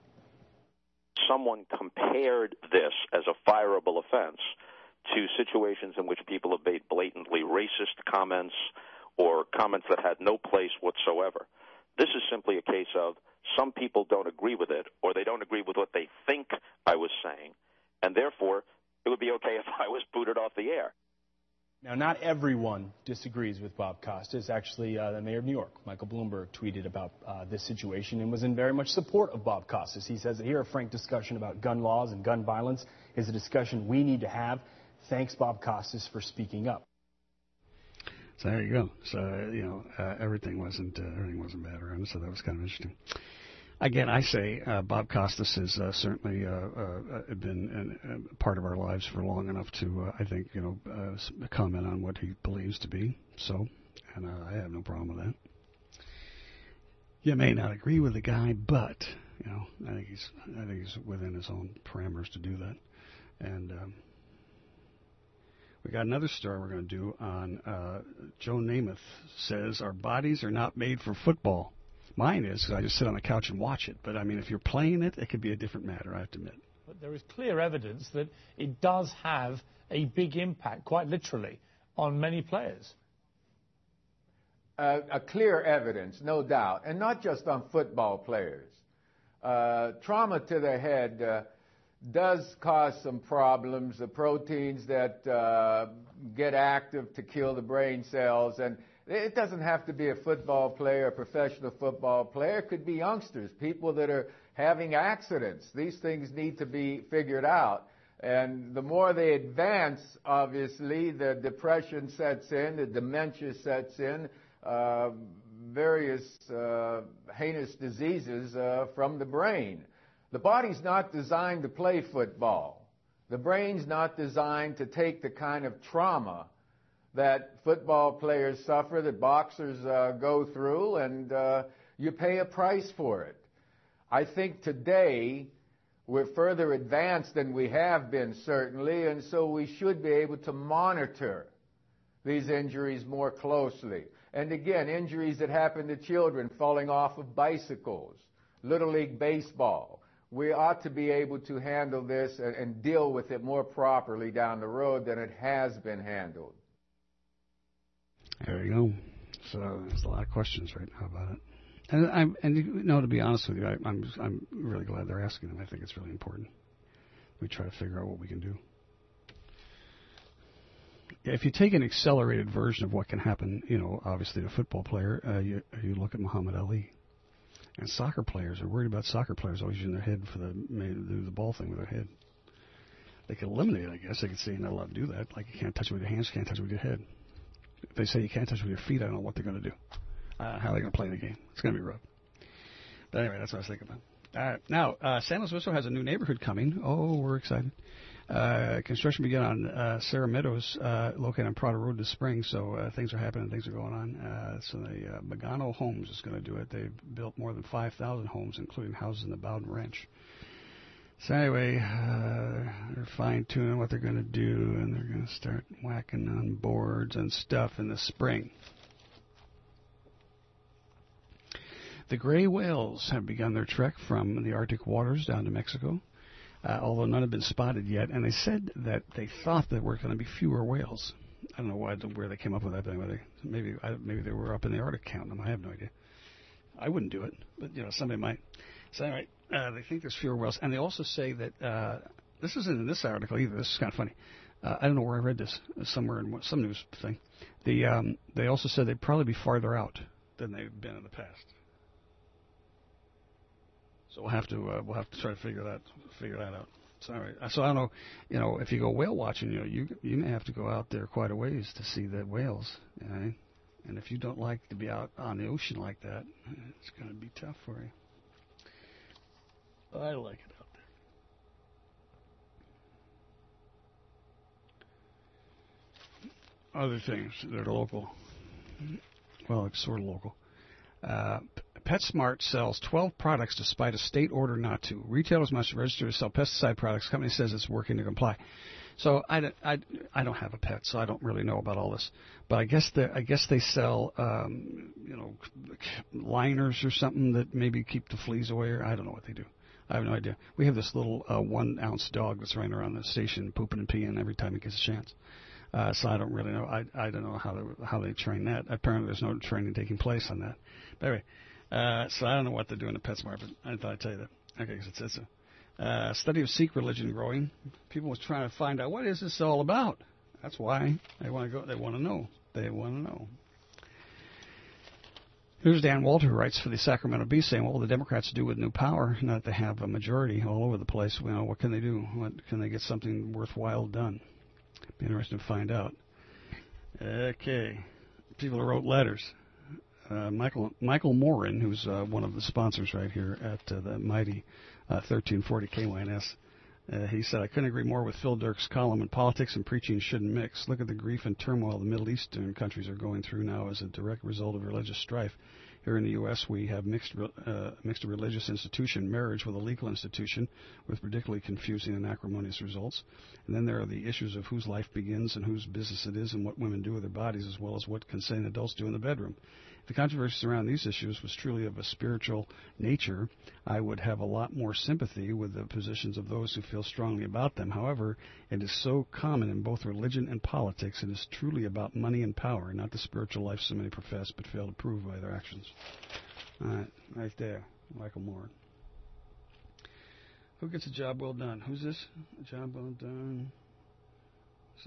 Someone compared this as a fireable offense to situations in which people have made blatantly racist comments or comments that had no place whatsoever. This is simply a case of some people don't agree with it, or they don't agree with what they think I was saying, and therefore it would be okay if I was booted off the air. Now, not everyone disagrees with Bob Costas. Actually, uh, the mayor of New York, Michael Bloomberg, tweeted about uh, this situation and was in very much support of Bob Costas. He says that here a frank discussion about gun laws and gun violence is a discussion we need to have. Thanks, Bob Costas, for speaking up. So there you go. So uh, you know, uh, everything wasn't uh, everything wasn't bad around. So that was kind of interesting. Again, I say uh, Bob Costas has uh, certainly uh, uh, been an, a part of our lives for long enough to, uh, I think, you know, uh, comment on what he believes to be. So, and uh, I have no problem with that. You may not agree with the guy, but you know, I think he's, I think he's within his own parameters to do that. And um, we got another story we're going to do on uh, Joe Namath says our bodies are not made for football. Mine is, because I just sit on the couch and watch it. But, I mean, if you're playing it, it could be a different matter, I have to admit. But there is clear evidence that it does have a big impact, quite literally, on many players. Uh, a clear evidence, no doubt, and not just on football players. Uh, trauma to the head uh, does cause some problems, the proteins that uh, get active to kill the brain cells, and it doesn't have to be a football player, a professional football player. It could be youngsters, people that are having accidents. These things need to be figured out. And the more they advance, obviously, the depression sets in, the dementia sets in, uh, various uh, heinous diseases uh, from the brain. The body's not designed to play football. The brain's not designed to take the kind of trauma that football players suffer, that boxers uh, go through, and uh, you pay a price for it. I think today we're further advanced than we have been, certainly, and so we should be able to monitor these injuries more closely. And again, injuries that happen to children falling off of bicycles, Little League baseball. We ought to be able to handle this and, and deal with it more properly down the road than it has been handled. There you go. So there's a lot of questions right now about it. And I'm, and you know, to be honest with you, I, I'm I'm really glad they're asking them. I think it's really important. We try to figure out what we can do. Yeah, if you take an accelerated version of what can happen, you know, obviously to a football player, uh, you you look at Muhammad Ali. And soccer players are worried about soccer players always using their head for the do the ball thing with their head. They could eliminate it, I guess. They could say you're not allowed to do that. Like you can't touch it with your hands, you can't touch it with your head. If they say you can't touch it with your feet, I don't know what they're going to do. Uh, how are they going to play the game? It's going to be rough. But anyway, that's what I was thinking about. All right. Now, uh, San Luis Obispo has a new neighborhood coming. Oh, we're excited. Uh, construction began on uh, Sarah Meadows, uh, located on Prado Road this spring, so uh, things are happening, things are going on. Uh, so the uh, Magano Homes is going to do it. They've built more than five thousand homes, including houses in the Bowden Ranch. So anyway, uh, they're fine-tuning what they're going to do, and they're going to start whacking on boards and stuff in the spring. The gray whales have begun their trek from the Arctic waters down to Mexico. Uh, although none have been spotted yet, and they said that they thought there were going to be fewer whales. I don't know why, where they came up with that, but anyway, maybe maybe they were up in the Arctic counting them. I have no idea. I wouldn't do it, but you know somebody might. So anyway, uh, they think there's fewer whales, and they also say that uh, this isn't in this article either. This is kind of funny. Uh, I don't know where I read this, somewhere in some news thing. The um, they also said they'd probably be farther out than they've been in the past. So we'll have to uh, we'll have to try to figure that figure that out. So, all right. So I don't know, you know, if you go whale watching, you know, you you may have to go out there quite a ways to see the whales. You know? And if you don't like to be out on the ocean like that, it's going to be tough for you. I like it out there. Other things that are local. Well, it's sort of local. Uh, PetSmart sells twelve products despite a state order not to. Retailers must register to sell pesticide products. Company says it's working to comply. So I don't, I, I don't have a pet, so I don't really know about all this. But I guess they I guess they sell um, you know liners or something that maybe keep the fleas away. Or I don't know what they do. I have no idea. We have this little uh, one ounce dog that's running around the station pooping and peeing every time he gets a chance. Uh, so I don't really know. I I don't know how they how they train that. Apparently there's no training taking place on that. But anyway. Uh, so I don't know what they're doing at PetSmart, but I thought I'd tell you that. Okay, because it says so. Uh, study of Sikh religion growing. People was trying to find out what is this all about. That's why they want to go. They want to know. They want to know. Here's Dan Walter, who writes for the Sacramento Bee, saying, "What will the Democrats do with new power? Now that they have a majority all over the place, you know, what can they do? What can they get something worthwhile done? Be interesting to find out." Okay, people who wrote letters. Uh, Michael Michael Morin, who's uh, one of the sponsors right here at uh, the mighty uh, thirteen forty K Y N S, uh, he said, "I couldn't agree more with Phil Dirk's column. And politics and preaching shouldn't mix. Look at the grief and turmoil the Middle Eastern countries are going through now as a direct result of religious strife. Here in the U S, we have mixed uh, mixed a religious institution marriage with a legal institution with particularly confusing and acrimonious results. And then there are the issues of whose life begins and whose business it is and what women do with their bodies, as well as what consenting adults do in the bedroom. If the controversy around these issues was truly of a spiritual nature, I would have a lot more sympathy with the positions of those who feel strongly about them. However, it is so common in both religion and politics. It is truly about money and power, not the spiritual life so many profess but fail to prove by their actions. All right, right there, Michael Moore. Who gets a job well done? Who's this? A job well done. So,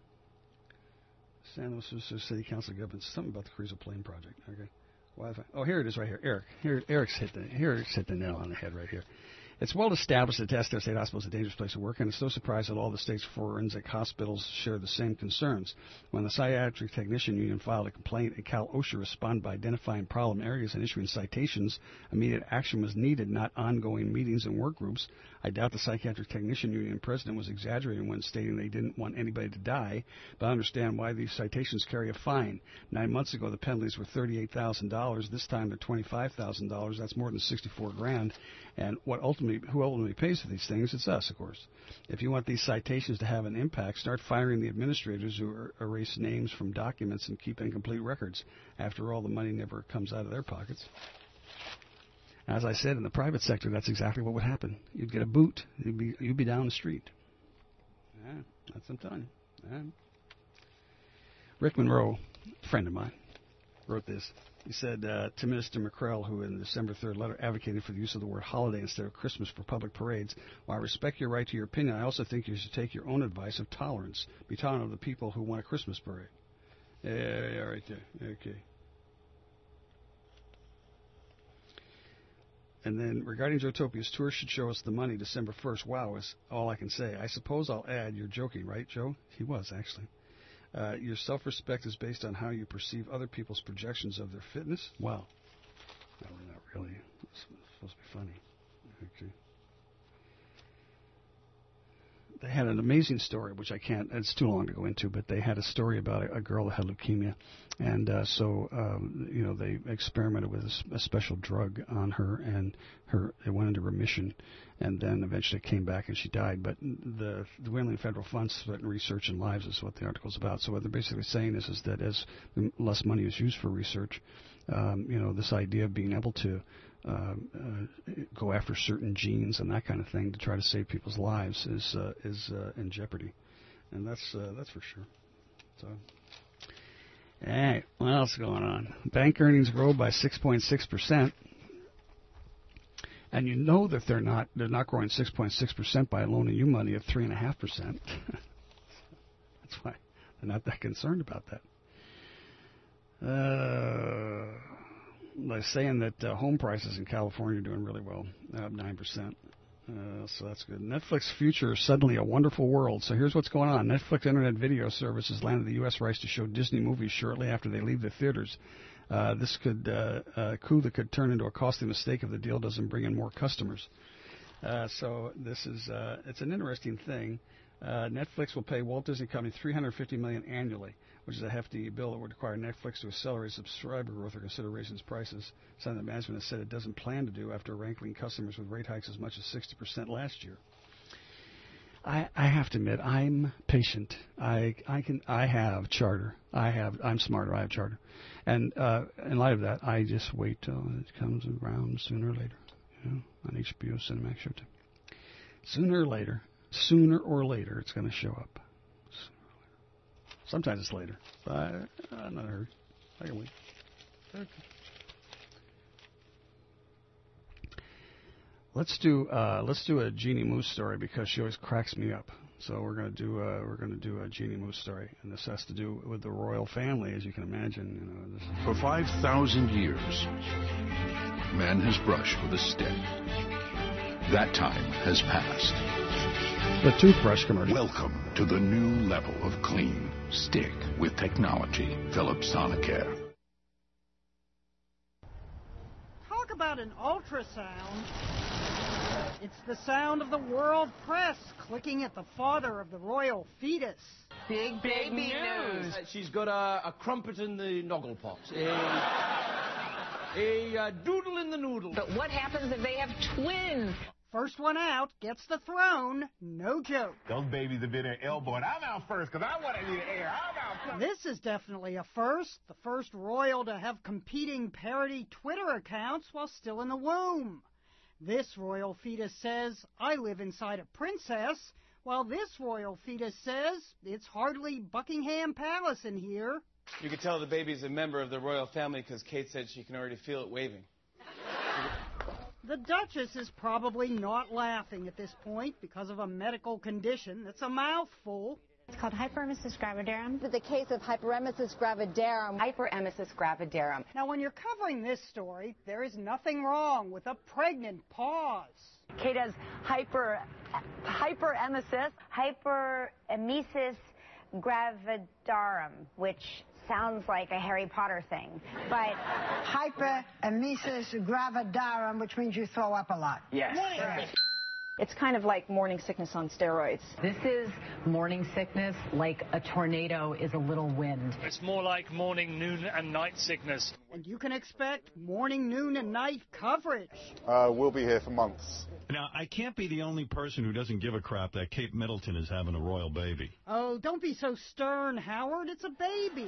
San Luis City Council government. Something about the Carrizo Plain project. Okay. Wi-Fi. Oh, here it is right here. Eric. Here, Eric's hit the here Eric's hit the nail on the head right here. It's well established that Testero State Hospital is a dangerous place to work, and it's no surprise that all the state's forensic hospitals share the same concerns. When the Psychiatric Technician Union filed a complaint, and Cal OSHA responded by identifying problem areas and issuing citations, immediate action was needed, not ongoing meetings and work groups. I doubt the Psychiatric Technician Union president was exaggerating when stating they didn't want anybody to die, but I understand why these citations carry a fine. Nine months ago, the penalties were thirty-eight thousand dollars. This time, they're twenty-five thousand dollars. That's more than sixty-four grand. And what ultimately, who ultimately pays for these things? It's us, of course. If you want these citations to have an impact, start firing the administrators who er- erase names from documents and keep incomplete records. After all, the money never comes out of their pockets. As I said, in the private sector, that's exactly what would happen. You'd get a boot. You'd be, you'd be down the street. Yeah, that's what I'm telling you. Yeah. Rick Monroe, a friend of mine, wrote this. He said uh, to Minister McCrell, who in the December third letter advocated for the use of the word holiday instead of Christmas for public parades, while I respect your right to your opinion, I also think you should take your own advice of tolerance. Be tolerant of the people who want a Christmas parade. Yeah, yeah, right there. Okay. And then regarding Zootopia's tour should show us the money December first. Wow, is all I can say. I suppose I'll add, you're joking, right, Joe? He was, actually. Uh, your self-respect is based on how you perceive other people's projections of their fitness? Wow. No, not really. It's supposed to be funny. Okay. They had an amazing story, which I can't, it's too long to go into, but they had a story about a, a girl that had leukemia. And uh, so, um, you know, they experimented with a, a special drug on her, and her it went into remission. And then eventually it came back and she died. But the, the Wayland Federal Funds spent research and lives is what the article's about. So what they're basically saying is, is that as less money is used for research, um, you know, this idea of being able to uh, uh, go after certain genes and that kind of thing to try to save people's lives is uh, is uh, in jeopardy. And that's uh, that's for sure. So, hey, what else is going on? Bank earnings grow by six point six percent. And you know that they're not they're not growing six point six percent by loaning you money at three point five percent. That's why they're not that concerned about that. Uh, they're saying that uh, home prices in California are doing really well, up nine percent. Uh, so that's good. Netflix future is suddenly a wonderful world. So here's what's going on. Netflix Internet Video Services landed the U S rights to show Disney movies shortly after they leave the theaters. Uh, this could uh, a coup that could turn into a costly mistake if the deal doesn't bring in more customers. Uh, so this is uh, it's an interesting thing. Uh, Netflix will pay Walt Disney Company three hundred fifty million dollars annually, which is a hefty bill that would require Netflix to accelerate subscriber growth or consider raising its prices. Something that management has said it doesn't plan to do after rankling customers with rate hikes as much as sixty percent last year. I, I have to admit, I'm patient. I I can I have Charter. I have I'm smarter. I have Charter, and uh, in light of that, I just wait till it comes around sooner or later. You know, on H B O Cinemax Showtime. Sooner or later, sooner or later, it's going to show up. Sometimes it's later, but I, I'm not in a hurry. I can wait. Okay. Let's do uh, let's do a Jeannie Moose story because she always cracks me up. So we're gonna do a, we're gonna do a Jeannie Moose story, and this has to do with the royal family, as you can imagine. You know, this For five thousand years, man has brushed with a stick. That time has passed. The toothbrush commercial. Welcome to the new level of clean. Stick with technology. Philips Sonicare. Talk about an ultrasound. It's the sound of the world press clicking at the father of the royal fetus. Big, big news. Uh, she's got a, a crumpet in the noggle pot. Uh, A uh, doodle in the noodle. But what happens if they have twins? First one out gets the throne. No joke. Those babies have been there elbowing. I'm out first because I want to eat air. I'm out first. This is definitely a first. The first royal to have competing parody Twitter accounts while still in the womb. This royal fetus says, I live inside a princess, while this royal fetus says, it's hardly Buckingham Palace in here. You can tell the baby's a member of the royal family because Kate said she can already feel it waving. The Duchess is probably not laughing at this point because of a medical condition that's a mouthful. It's called hyperemesis gravidarum. The case of hyperemesis gravidarum. Hyperemesis gravidarum. Now, when you're covering this story, there is nothing wrong with a pregnant pause. Kate has hyper, hyperemesis, hyperemesis gravidarum, which sounds like a Harry Potter thing, but hyperemesis gravidarum, which means you throw up a lot. Yes. Yes. It's kind of like morning sickness on steroids. This is morning sickness like a tornado is a little wind. It's more like morning, noon, and night sickness. And you can expect morning, noon, and night coverage. Uh, we'll be here for months. Now, I can't be the only person who doesn't give a crap that Kate Middleton is having a royal baby. Oh, don't be so stern, Howard. It's a baby.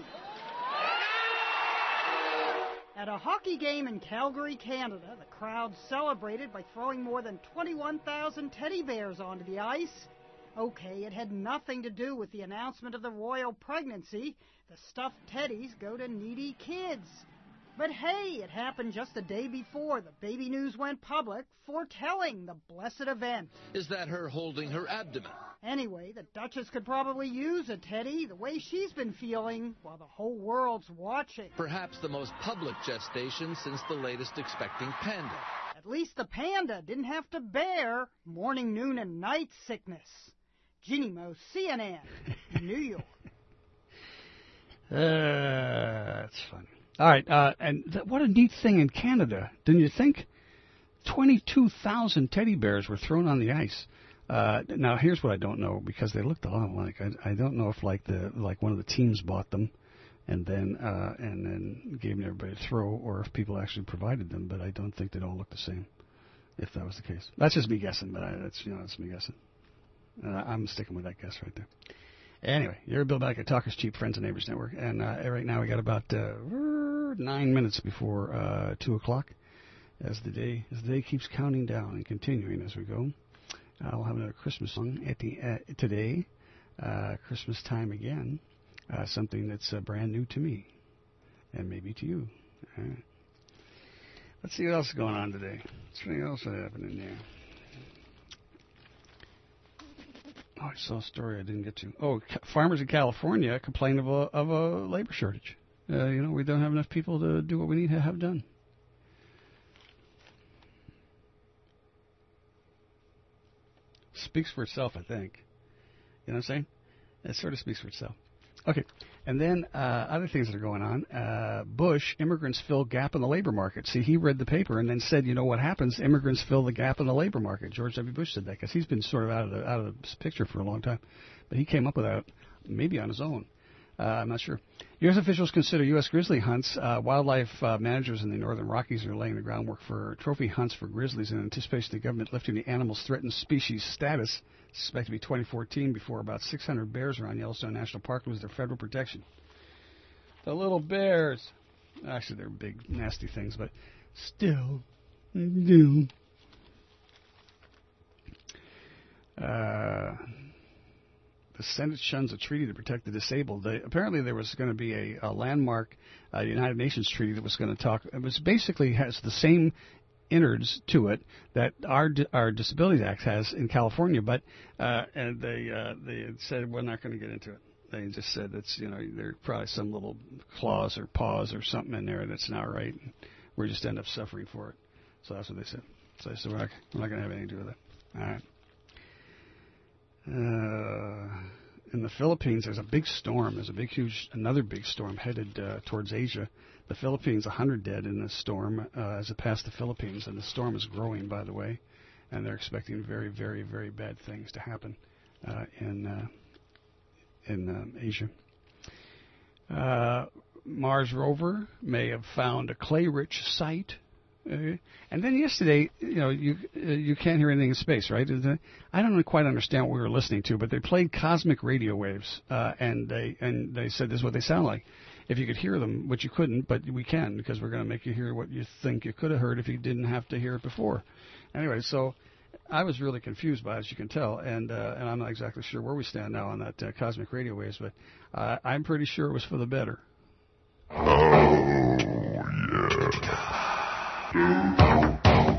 At a hockey game in Calgary, Canada, the crowd celebrated by throwing more than twenty-one thousand teddy bears onto the ice. Okay, it had nothing to do with the announcement of the royal pregnancy. The stuffed teddies go to needy kids. But hey, it happened just a day before the baby news went public, foretelling the blessed event. Is that her holding her abdomen? Anyway, the Duchess could probably use a teddy the way she's been feeling while the whole world's watching. Perhaps the most public gestation since the latest expecting panda. At least the panda didn't have to bear morning, noon, and night sickness. Ginny Mo, C N N, New York. Uh, that's funny. All right, uh, and th- what a neat thing in Canada, didn't you think? twenty-two thousand teddy bears were thrown on the ice. Uh, now, here's what I don't know, because they looked a lot alike. I, I don't know if like the like one of the teams bought them and then uh, and then gave everybody a throw, or if people actually provided them. But I don't think they'd all look the same, if that was the case. That's just me guessing, but I, that's you know that's me guessing. Uh, I'm sticking with that guess right there. Anyway, you're Bill Back at Talkers Cheap Friends and Neighbors Network, and uh, right now we got about uh, nine minutes before uh, two o'clock, as the day as the day keeps counting down and continuing as we go. Uh, we'll have another Christmas song at the uh, today, uh, Christmas time again, uh, something that's uh, brand new to me, and maybe to you. All right. Let's see what else is going on today. What's anything else happening there? Oh, I saw a story I didn't get to. Oh, ca- farmers in California complain of a of a labor shortage. Uh, you know, we don't have enough people to do what we need to have done. Speaks for itself, I think. You know what I'm saying? It sort of speaks for itself. Okay, and then uh, other things that are going on. Uh, Bush, immigrants fill gap in the labor market. See, he read the paper and then said, you know what happens? Immigrants fill the gap in the labor market. George W. Bush said that because he's been sort of out of the out of the picture for a long time. But he came up with that maybe on his own. Uh, I'm not sure. U S officials consider U S grizzly hunts. Uh, wildlife uh, managers in the northern Rockies are laying the groundwork for trophy hunts for grizzlies in anticipation of the government lifting the animal's threatened species status. It's expected to be twenty fourteen before about six hundred bears around Yellowstone National Park lose their federal protection. The little bears. Actually, they're big, nasty things, but still. Still. Uh... The Senate shuns a treaty to protect the disabled. They, apparently, there was going to be a, a landmark uh, United Nations treaty that was going to talk. It was basically has the same innards to it that our our Disabilities Act has in California, but uh, and they uh, they said we're not going to get into it. They just said it's you know there's probably some little clause or pause or something in there that's not right. And we just end up suffering for it. So that's what they said. So they said we're not, we're not going to have anything to do with it. All right. Uh, in the Philippines, there's a big storm. There's a big, huge, another big storm headed uh, towards Asia. The Philippines, one hundred dead in this storm uh, as it passed the Philippines, and the storm is growing, by the way, and they're expecting very, very, very bad things to happen uh, in uh, in um, Asia. Uh, Mars rover may have found a clay-rich site. Uh, and then yesterday, you know, you uh, you can't hear anything in space, right? I don't quite understand what we were listening to, but they played cosmic radio waves, uh, and they and they said this is what they sound like. If you could hear them, which you couldn't, but we can because we're going to make you hear what you think you could have heard if you didn't have to hear it before. Anyway, so I was really confused by it, as you can tell, and uh, and I'm not exactly sure where we stand now on that uh, cosmic radio waves, but uh, I'm pretty sure it was for the better. Oh, yeah.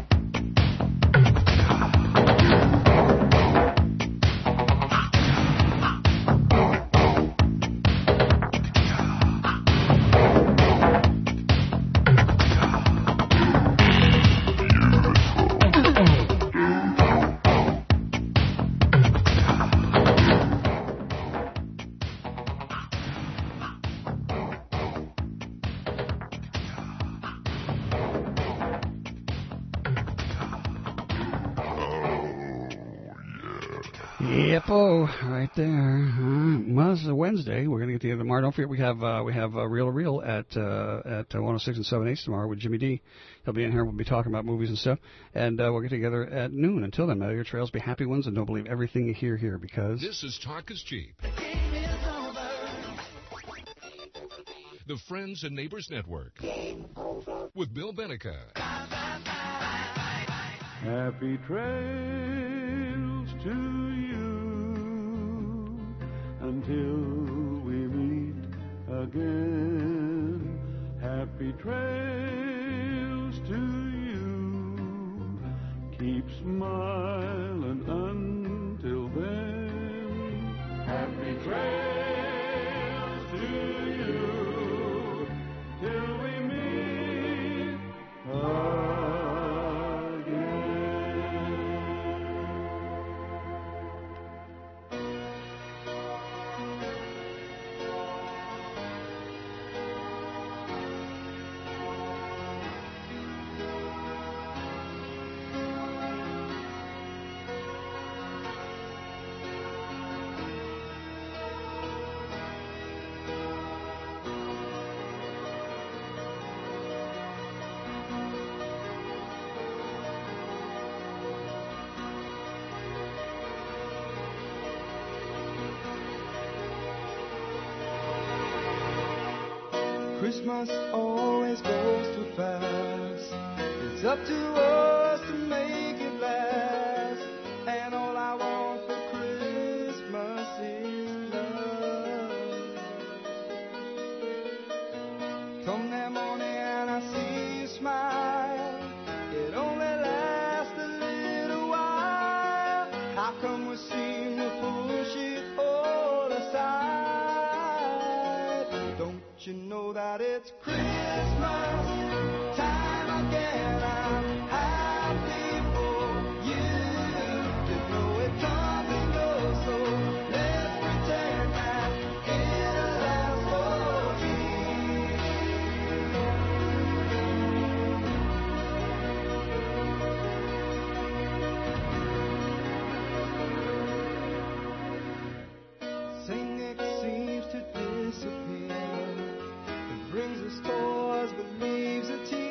Yep-o, right there. Uh, well, this is a Wednesday. We're going to get to the end of tomorrow. Don't forget, we have uh, we have uh, Reel to Reel at uh, at uh, one oh six and seven eighths tomorrow with Jimmy D. He'll be in here. We'll be talking about movies and stuff. And uh, we'll get together at noon. Until then, may your trails be happy ones, and don't believe everything you hear here, because this is Talk is Cheap. The Friends and Neighbors Network with Bill Benica. Happy trails to you until we meet again. Happy trails to you. Keep smiling until then. Happy trails to you till we meet again. Christmas always goes too fast. It's up to us to make it last. And all I want for Christmas is love. Come that morning and I see you smile. It only lasts a little while. How come we seem to push it all aside? Don't you know that it's Christmas time again? I'm happy for you. You know it comes and goes, so let's pretend that it'll last for me. Saint Nick seems to disappear. Brings us toys but leaves a tear.